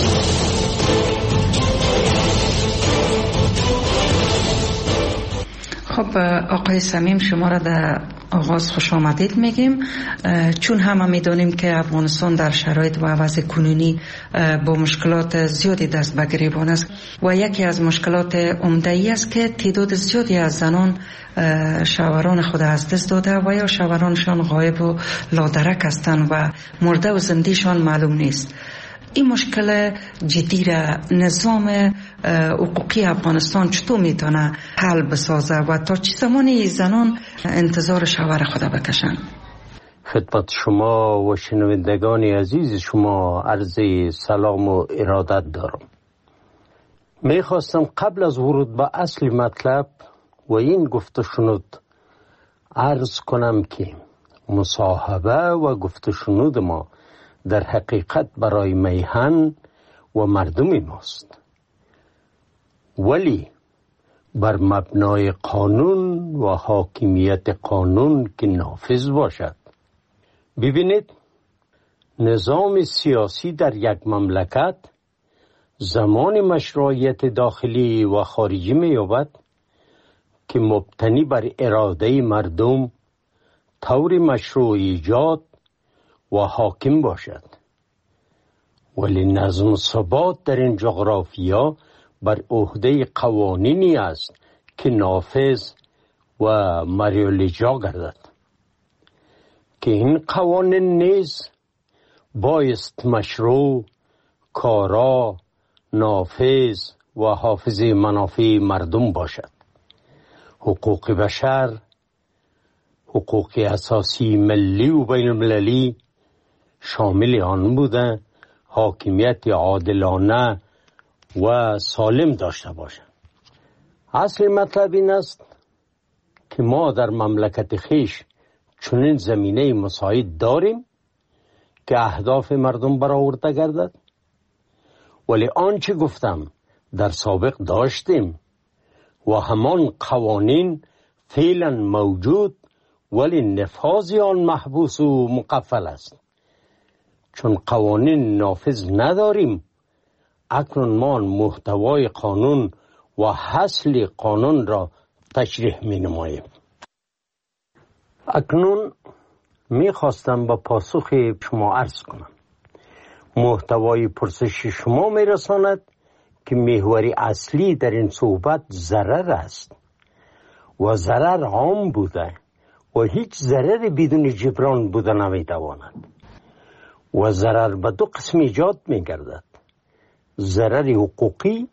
خب آقای صمیم، شما را در آغاز خوش آمدید میگیم، چون همه میدونیم که افغانستان در شرایط و وضع کنونی با مشکلات زیادی دست به گریبان است و یکی از مشکلات عمده ای است که تعداد زیادی از زنان شوهران خود از دست داده و یا شوهرانشان غایب و لادرک هستند و مرده و زندهشان معلوم نیست. این مشکل جدی را نظام حقوقی افغانستان چطور میتونه حل بسازه و تا چه زمانی زنان انتظار شوهر خود بکشن؟ خدمت شما و شنوندگان عزیز شما عرض سلام و ارادت دارم. میخواستم قبل از ورود به اصل مطلب و این گفته شنود عرض کنم که مصاحبه و گفته شنود ما در حقیقت برای میهن و مردم ماست، ولی بر مبنای قانون و حاکمیت قانون که نافذ باشد. ببینید، نظام سیاسی در یک مملکت زمان مشروعیت داخلی و خارجی می‌یابد که مبتنی بر اراده مردم طور مشروع ایجاد و حاکم باشد، ولی نظم و ثبات در این جغرافیا بر عهده قوانینی است که نافذ و مریالاجرا گردد که این قوانین نیز بایست مشروع، کارا، نافذ و حافظ منافع مردم باشد. حقوق بشر، حقوق اساسی ملی و بین المللی شامل آن بوده حاکمیت عادلانه و سالم داشته باشد. اصل مطلب این است که ما در مملکت خیش چنین زمینه مساعد داریم که اهداف مردم برآورده گردد؟ ولی آنچه گفتم در سابق داشتیم و همان قوانین فعلا موجود، ولی نفاذ آن محبوس و مقفل است. چون قوانین نافذ نداریم، اکنون ما محتوای قانون و اصل قانون را تشریح می نماییم. اکنون می خواستم با پاسخ شما عرض کنم. محتوای پرسش شما می رساند که محوری اصلی در این صحبت ضرر است و ضرر عام بوده و هیچ ضرر بدون جبران بوده نمی تواند و ضرر به دو قسم ایجاد می گردد: ضرر حقوقی،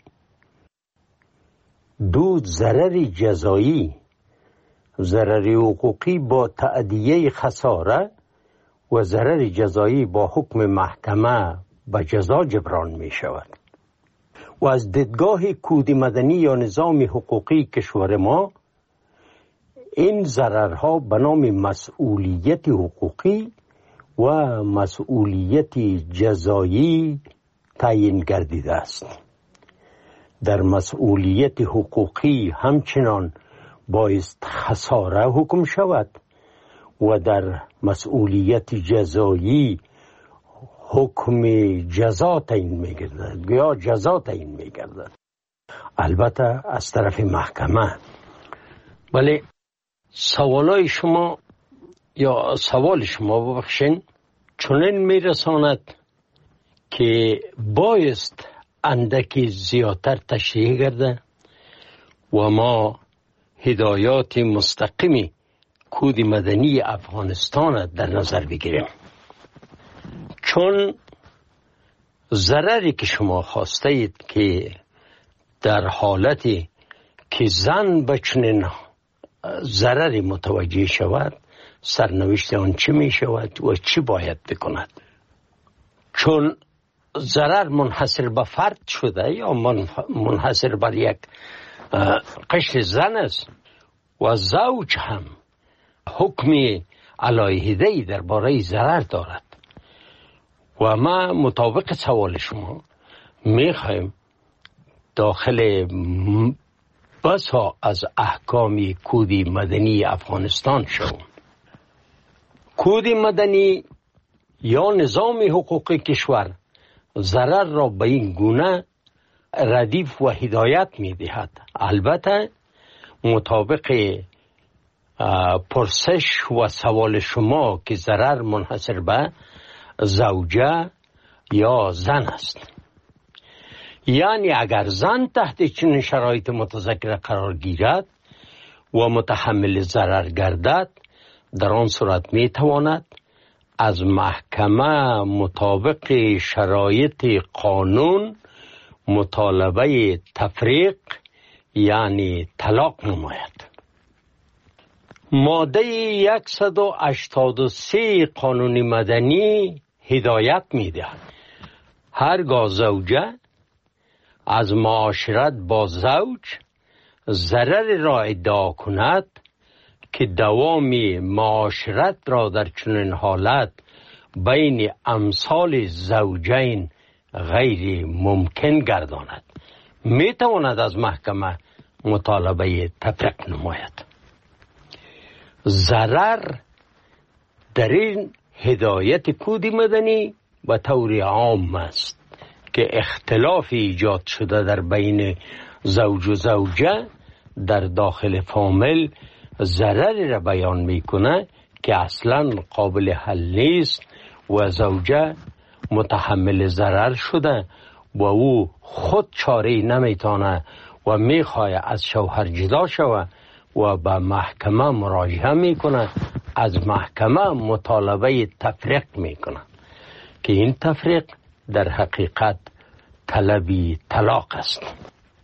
دو ضرر جزایی. ضرر حقوقی با تأدیه خساره و ضرر جزایی با حکم محکمه به جزا جبران می شود. و از دیدگاه کود مدنی یا نظام حقوقی کشور ما، این ضررها به نام مسئولیت حقوقی و مسئولیت جزایی تعیین گردیده است. در مسئولیت حقوقی همچنان بایست خساره حکم شود و در مسئولیت جزایی حکم جزا تعیین می گردد یا جزا تعیین می گردد، البته از طرف محکمه. ولی سوالای شما یا سوال شما ببخشین چنین می رساند که بایست اندکی زیادتر تشریح گرده و ما هدایات مستقیمی کود مدنی افغانستان در نظر بگیریم. چون ضرری که شما خواسته اید که در حالتی که زن به چنین ضرری متوجه شود، سرنوشت آن چی می شود و چی باید بکند؟ چون ضرر منحصر به فرد شده یا منحصر بر یک قشر زن است و زوج هم حکم علیحده‌ای درباره ضرر دارد و ما مطابق سوال شما میخوایم داخل بسا از احکام کود مدنی افغانستان شویم. کود مدنی یا نظام حقوقی کشور ضرر را به این گونه ردیف و هدایت می دهد. البته مطابق پرسش و سوال شما که ضرر منحصر به زوجه یا زن است، یعنی اگر زن تحت چنین شرایط متذکره قرار گیرد و متحمل ضرر گردد، در آن صورت می تواند از محکمه مطابق شرایط قانون مطالبه تفریق یعنی طلاق نماید. ماده صد و هشتاد و سه قانون مدنی هدایت می دهد هرگاه زوجه از معاشرت با زوج ضرر را ادعا کند که دوام معاشرت را در چنین حالت بین امثال زوجین غیر ممکن گرداند، می تواند از محکمه مطالبه تفریق نماید. ضرر در این هدایت کود مدنی به طور عام است که اختلاف ایجاد شده در بین زوج و زوجه در داخل فامیل ضرری را بیان میکنه که اصلا قابل حل نیست و زوجه متحمل ضرر شده و او خود چاره نمیتونه و میخواه از شوهر جدا شوه و به محکمه مراجعه میکنه، از محکمه مطالبه تفریق میکنه که این تفریق در حقیقت طلبی طلاق است.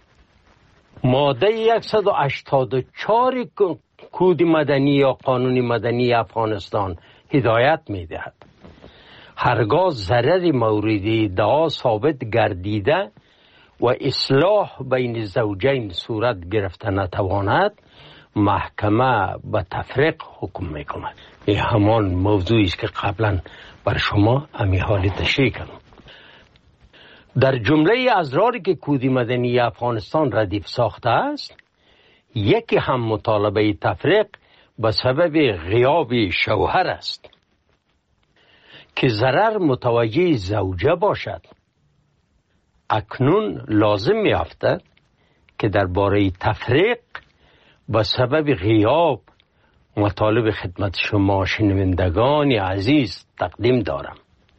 ماده صد و هشتاد و چهار کود مدنی یا قانون مدنی افغانستان هدایت میدهد هرگاه ضرر مورد ادعا ثابت گردیده و اصلاح بین زوجین صورت گرفته نتواند، محکمه به تفریق حکم میکند. این همان موضوعی است که قبلا بر شما امی حالی تشریح کردم. در جمله ازراری که کود مدنی افغانستان ردیف ساخته است، یکی هم مطالبه تفریق به سبب غیاب شوهر است که ضرر متوجه زوجه باشد. اکنون لازم می افتد که درباره تفریق به سبب غیاب مطالب خدمت شما شنوندگان عزیز تقدیم دارم.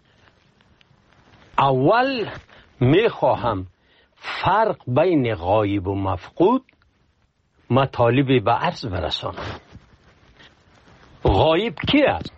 اول می خواهم فرق بین غایب و مفقود مطالب به عرض برسانم. غایب کی است؟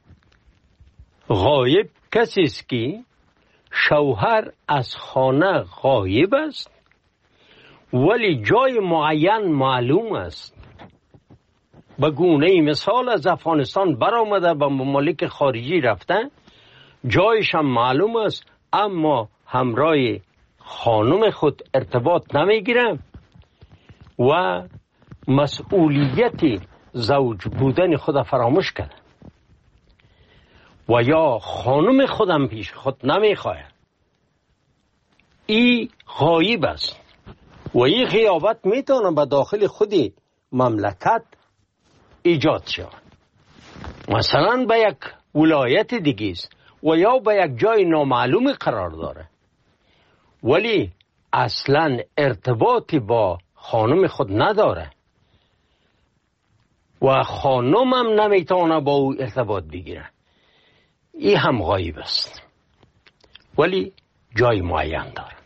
غایب کسی است که شوهر از خانه غایب است ولی جای معین معلوم است. به گونه مثال از افغانستان برآمده به ممالک خارجی رفته، جایش هم معلوم است اما همراه خانم خود ارتباط نمیگیره و مسئولیت زوج بودن خود فراموش کرده و یا خانم خودم پیش خود نمیخواه. ای غایب است و این غیابت میتونه به داخل خودی مملکت ایجاد شود. مثلا به یک ولایت دیگه است و یا به یک جای نامعلوم قرار داره ولی اصلا ارتباطی با خانم خود نداره و خانم هم نمیتونه با او ارتباط بگیره. این هم غایب است ولی جای معین داره.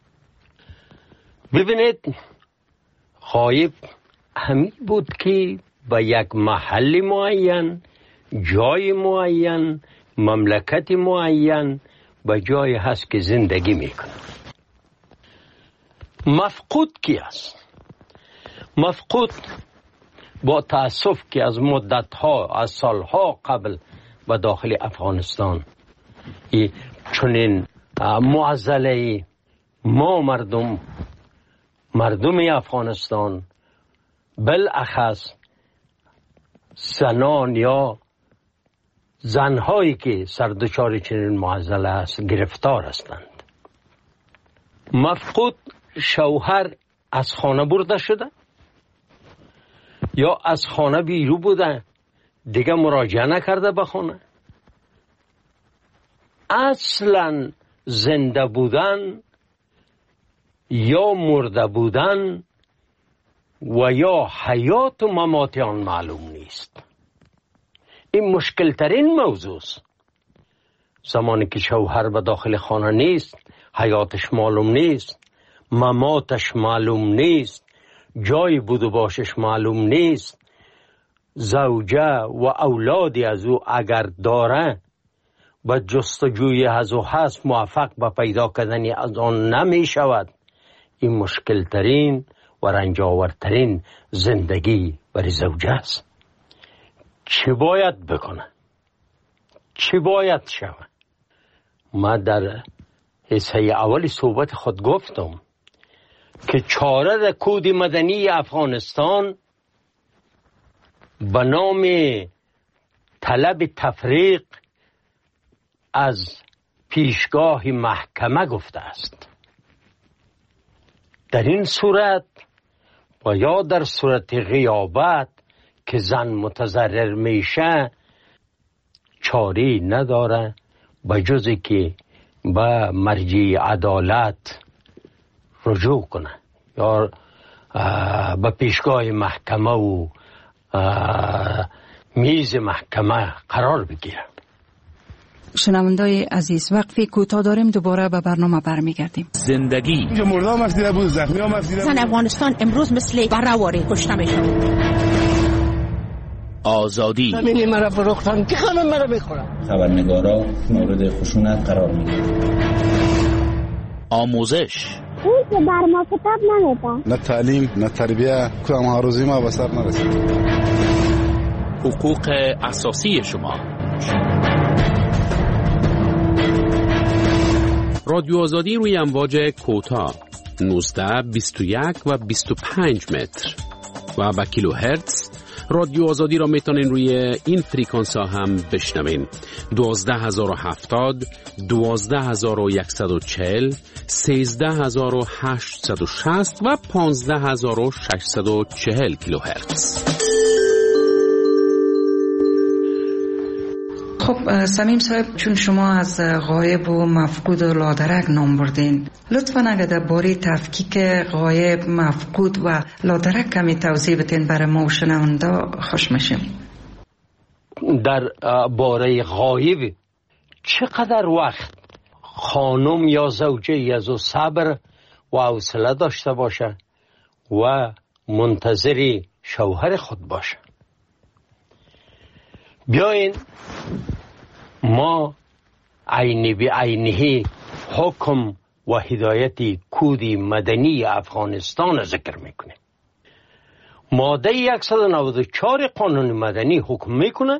ببینید، غایب همین بود که به یک محل معین، جای معین، مملکت معین به جای هست که زندگی میکنه. مفقود کی است؟ مفقود با تأسف که از مدتها، از سالها قبل به داخل افغانستان چنین معضله ما مردم مردم افغانستان بالاخص زنان یا زنهایی که سردچار چنین معضله است گرفتار هستند. مفقود شوهر از خانه برده شده یا از خانه بیرون بوده، دیگه مراجعه نکرده به خانه. اصلا زنده بودن یا مرده بودن و یا حیات و ممات آن معلوم نیست. این مشکل ترین موضوع است. زمانی که شوهر به داخل خانه نیست، حیاتش معلوم نیست، مماتش معلوم نیست، جای بود و باشش معلوم نیست، زوجه و اولادی از او اگر داره به جستجوی از او هست موفق به پیدا کردن از آن نمی شود. این مشکل ترین و رنجاورترین زندگی برای زوجه است. چی باید بکنه؟ چی باید شود؟ ما در حصه اولی صحبت خود گفتم که چاره در کود مدنی افغانستان به نام طلب تفریق از پیشگاه محکمه گفته است. در این صورت و یا در صورت غیابت که زن متضرر میشه چاری نداره به جزی که به مرجع عدالت رجوع کنه یا به پیشگاه محکمه و میز محکمه قرار بگیره. شنوندای عزیز، وقفی کوتاه داریم، دوباره به برنامه برمیگردیم. زندگی زن افغانستان امروز مثل بره‌واره کشته میشن. آزادی زمین مرا فروختن که خانم مرا بخورم. خبرنگارا مورد خشونت قرار میگیرن. آموزش اون که بر ما کتاب نمیده. نه تعلیم نه تربیه، کدام هاروزی ما به سر نرسید. حقوق اساسی شما. رادیو آزادی روی امواج کوتاه نوزده، بیست و یک و بیست و پنج متر. و به کیلو هرتز. رادیو آزادی را میتونین روی این فریکانس ها هم بشنوین. دوازده هزار و هفتاد، دوازده هزار و صد و چهل، سیزده هزار و هشتصد و شصت و پانزده هزار و ششصد و چهل کیلو هرتز. خب سمیم صاحب، چون شما از غایب و مفقود و لادرک نام بردین، لطفاً اگر در باره تفکیک غایب، مفقود و لادرک کمی توضیح بدین برای ما و شنونده خوش میشیم. در باره غایب چقدر وقت خانم یا زوجه از او صبر و حوصله داشته باشه و منتظر شوهر خود باشه. بیاین ما عینی بی عینی حکم و هدایت کود مدنی افغانستان ذکر میکنه. ماده صد و نود و چهار قانون مدنی حکم میکنه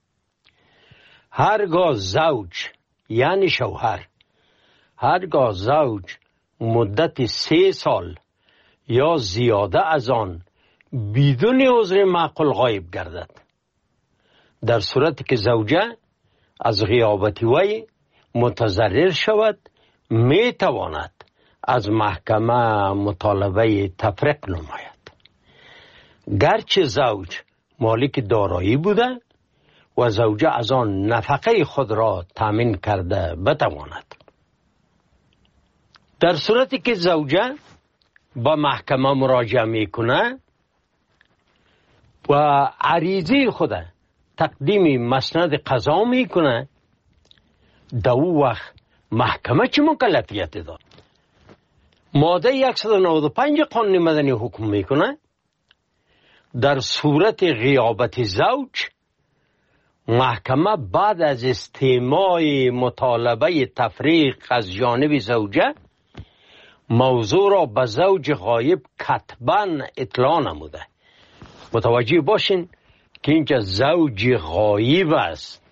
هرگاه زوج یعنی شوهر، هرگاه زوج مدت سه سال یا زیاده از آن بدون عذر معقول غایب گردد، در صورتی که زوجه از غیابت وی متضرر شود، می تواند از محکمه مطالبه تفریق نماید. گرچه زوج مالک دارایی بوده و زوجه از آن نفقه خود را تامین کرده بتواند. در صورتی که زوجه با محکمه مراجعه میکنه و عریضه خود تقدیم مسند قضا میکنه، در او وقت محکمه چه مکلفیت داد؟ ماده صد و نود و پنج قانون مدنی حکم میکنه در صورت غیابت زوج، محکمه بعد از استماع مطالبه تفریق از جانب زوجه موضوع را به زوج غایب کتباً اطلاع نموده. متوجه باشین که اینجا زوج غایب است،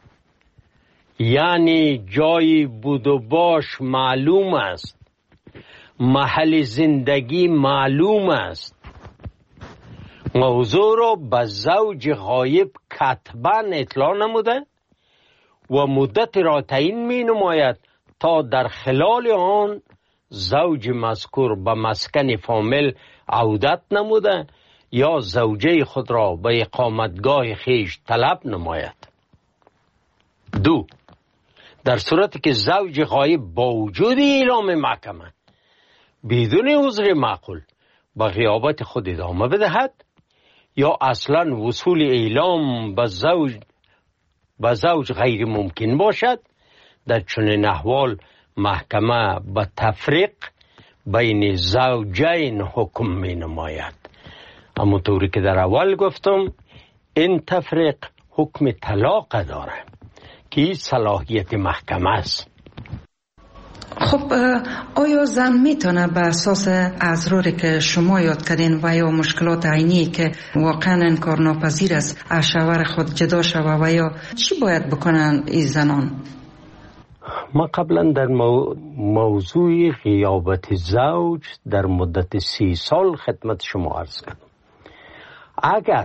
یعنی جای بود و باش معلوم است، محل زندگی معلوم است. موضوع را به زوج غایب کتباً اطلاع نموده و مدت را تعیین می نماید تا در خلال آن زوج مذکور به مسکن فامیل عودت نموده یا زوجه خود را به اقامتگاه خیش طلب نماید. دو، در صورتی که زوج غایب با وجود اعلام محکمه بدون عذر معقول به غیابت خود ادامه بدهد یا اصلا وصول اعلام به زوج به زوج غیر ممکن باشد، در چنین احوال محکمه به تفریق بین زوجین حکم می نماید. اما طوری که در اول گفتم این تفریق حکم طلاق داره که صلاحیت محکمه است. خب آیا زن میتونه بر اساس اضراری که شما یاد کردین و یا مشکلات عینی که واقعا انکارناپذیر است از شوهر خود جدا شوه و یا چی باید بکنن این زنان؟ ما قبلا در مو... موضوع غیابت زوج در مدت سی سال خدمت شما عرض کردم. اگر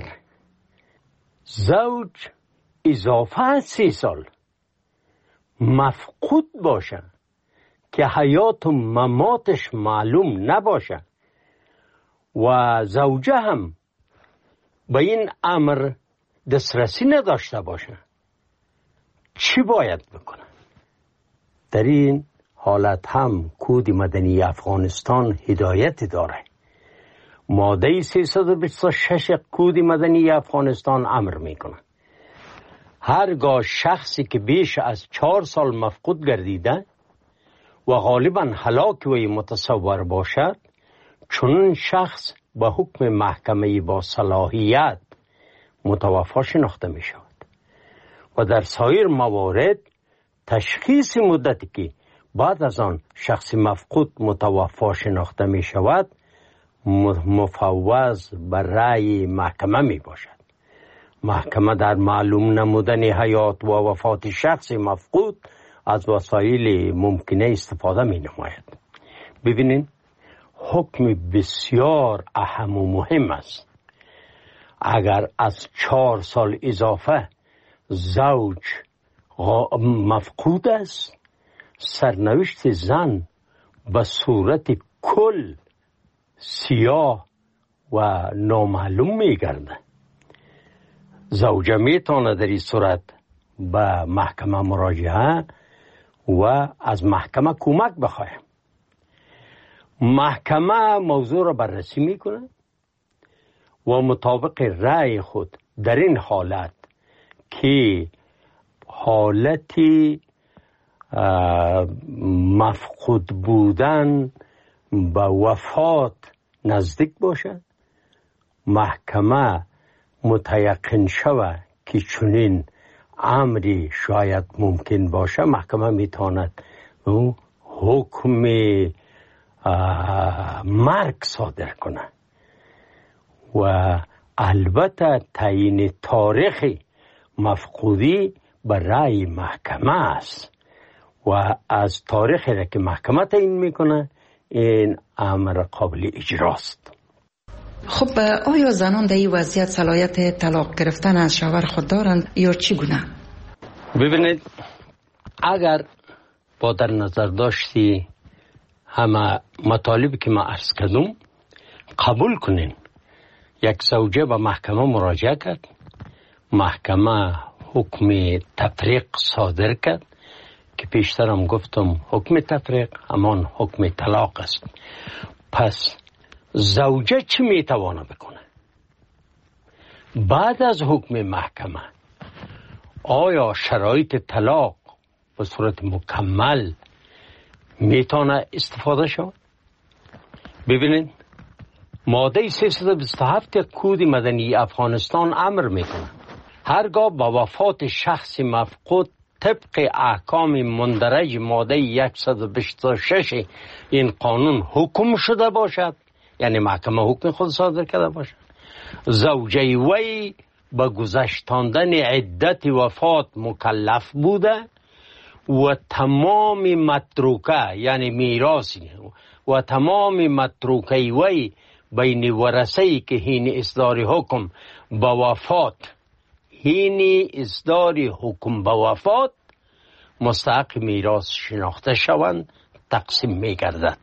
زوج اضافه از سی سال مفقود باشه که حیات و مماتش معلوم نباشه و زوجه هم به این امر دسترسی نداشته باشه، چی باید بکنه؟ در این حالت هم کود مدنی افغانستان هدایت داره. ماده سیصد و بیست و شش کود مدنی افغانستان امر میکنه هرگاه شخصی که بیش از چهار سال مفقود گردیده و غالبا هلاک وی متصور باشد، چون شخص به حکم محکمه با صلاحیت متوفا شناخته می شود و در سایر موارد تشخیص مدتی که بعد از آن شخص مفقود متوفا شناخته می شود مفوض بر رأی محکمه می باشد. محکمه در معلوم نمودن حیات و وفات شخص مفقود از وسایل ممکنه استفاده می نماید. ببینین حکم بسیار اهم و مهم است. اگر از چهار سال اضافه زوج مفقود است، سرنوشت زن به صورت کل سیاه و نامعلوم میگرده. زوجه میتونه در این صورت به محکمه مراجعه و از محکمه کمک بخواه. محکمه موضوع را بررسی میکنه و مطابق رأی خود در این حالت که حالتی مفقود بودن به وفات نزدیک باشد، محکمه متیقن شود که چنین امری شاید ممکن باشه، محکمه میتواند حکم مرگ صادر کنه و البته تعیین تاریخ مفقودی به رأی محکمه است و از تاریخی را که محکمه تعیین میکنه این امر قابل اجراست. خب آیا زنان در این وضعیت صلاحیت طلاق گرفتن از شوهر خود دارند یا چگونه؟ ببینید، اگر با در نظر داشتی همه مطالبی که ما عرض کردم قبول کنین، یک زوجه به محکمه مراجعه کرد، محکمه حکم تفریق صادر کرد که پیشترم گفتم حکم تفریق همان حکم طلاق است. پس زوجه چی میتوانه بکنه؟ بعد از حکم محکمه آیا شرایط طلاق به صورت مکمل میتونه استفاده شود؟ ببینید، ماده سیصد و بیست و هفت کود مدنی افغانستان امر میکنه هرگاه با وفات شخص مفقود طبق احکام مندرج ماده صد و بیست و شش این قانون حکم شده باشد، یعنی محکمه حکم خود صادر کرده باشد، زوجه وی به گذشتاندن عدت وفات مکلف بوده و تمام متروکه یعنی میراثی و تمام متروکه وی بین ورثه‌ای که هین اصدار حکم به وفات هین اصدار حکم به وفات مستحق میراث شناخته شوند تقسیم می گردد.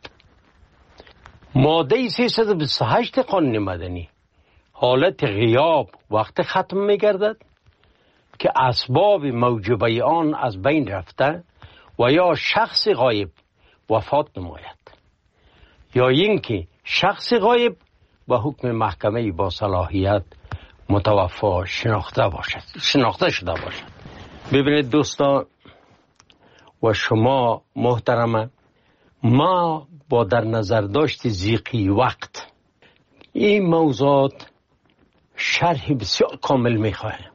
ماده سیصد و بیست و هشت قانون مدنی حالت غیاب وقت ختم می گردد که اسباب موجبه آن از بین رفته و یا شخص غایب وفات نماید یا اینکه شخص غایب با حکم محکمه با صلاحیت متوفا شناخته باشد شناخته شده باشد. ببینید دوستان و شما محترمه، ما با در نظر داشت ضیقی وقت این موضوعات شرح بسیار کامل میخواهیم.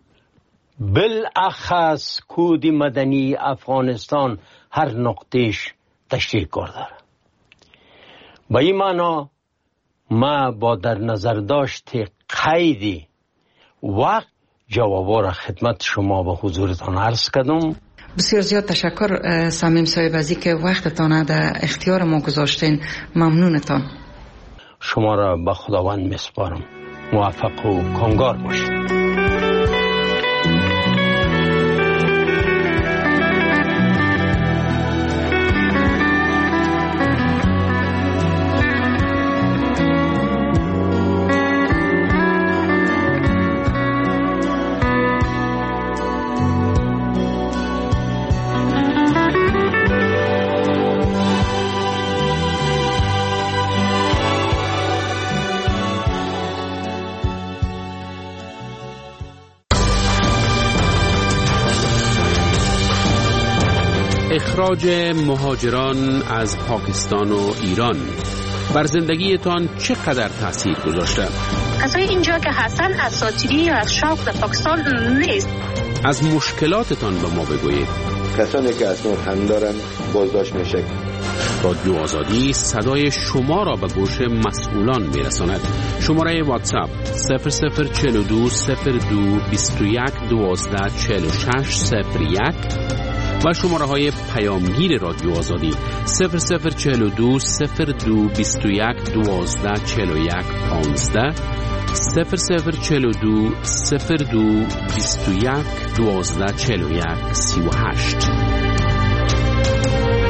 بالاخص کود مدنی افغانستان هر نقطهش تشریح کرده. با این معنا ما با در نظر داشت قیدی وقت جوابا را خدمت شما به حضورتان عرض کردم. بسیار زیاد تشکر صمیم صاحب از اینکه وقتتان در اختیار ما گذاشتین. ممنونتان. شما را به خداوند میسپارم. موفق و کامگار باشید. اخراج مهاجران از پاکستان و ایران بر زندگیتان چقدر تاثیر گذاشته؟ کسای اینجا که هستن اساتیدی یا از شاق در پاکستان نیست. از مشکلاتتان به ما بگویید. کسانی که اسناد هم دارن بازداشت میشه. رادیو آزادی صدای شما را به گوش مسئولان میرساند. شماره واتساپ صفر صفر چهل و دو صفر دو بیست و یک دوازده چهل و شش صفر یک و شماره های پیامگیر رادیو آزادی صفر صفر چهل و دو صفر دو بیست و یک دوازده چهل و یک پانزده، صفر صفر چهل و دو صفر دو بیست و یک دوازده چهل و یک سی و هشت.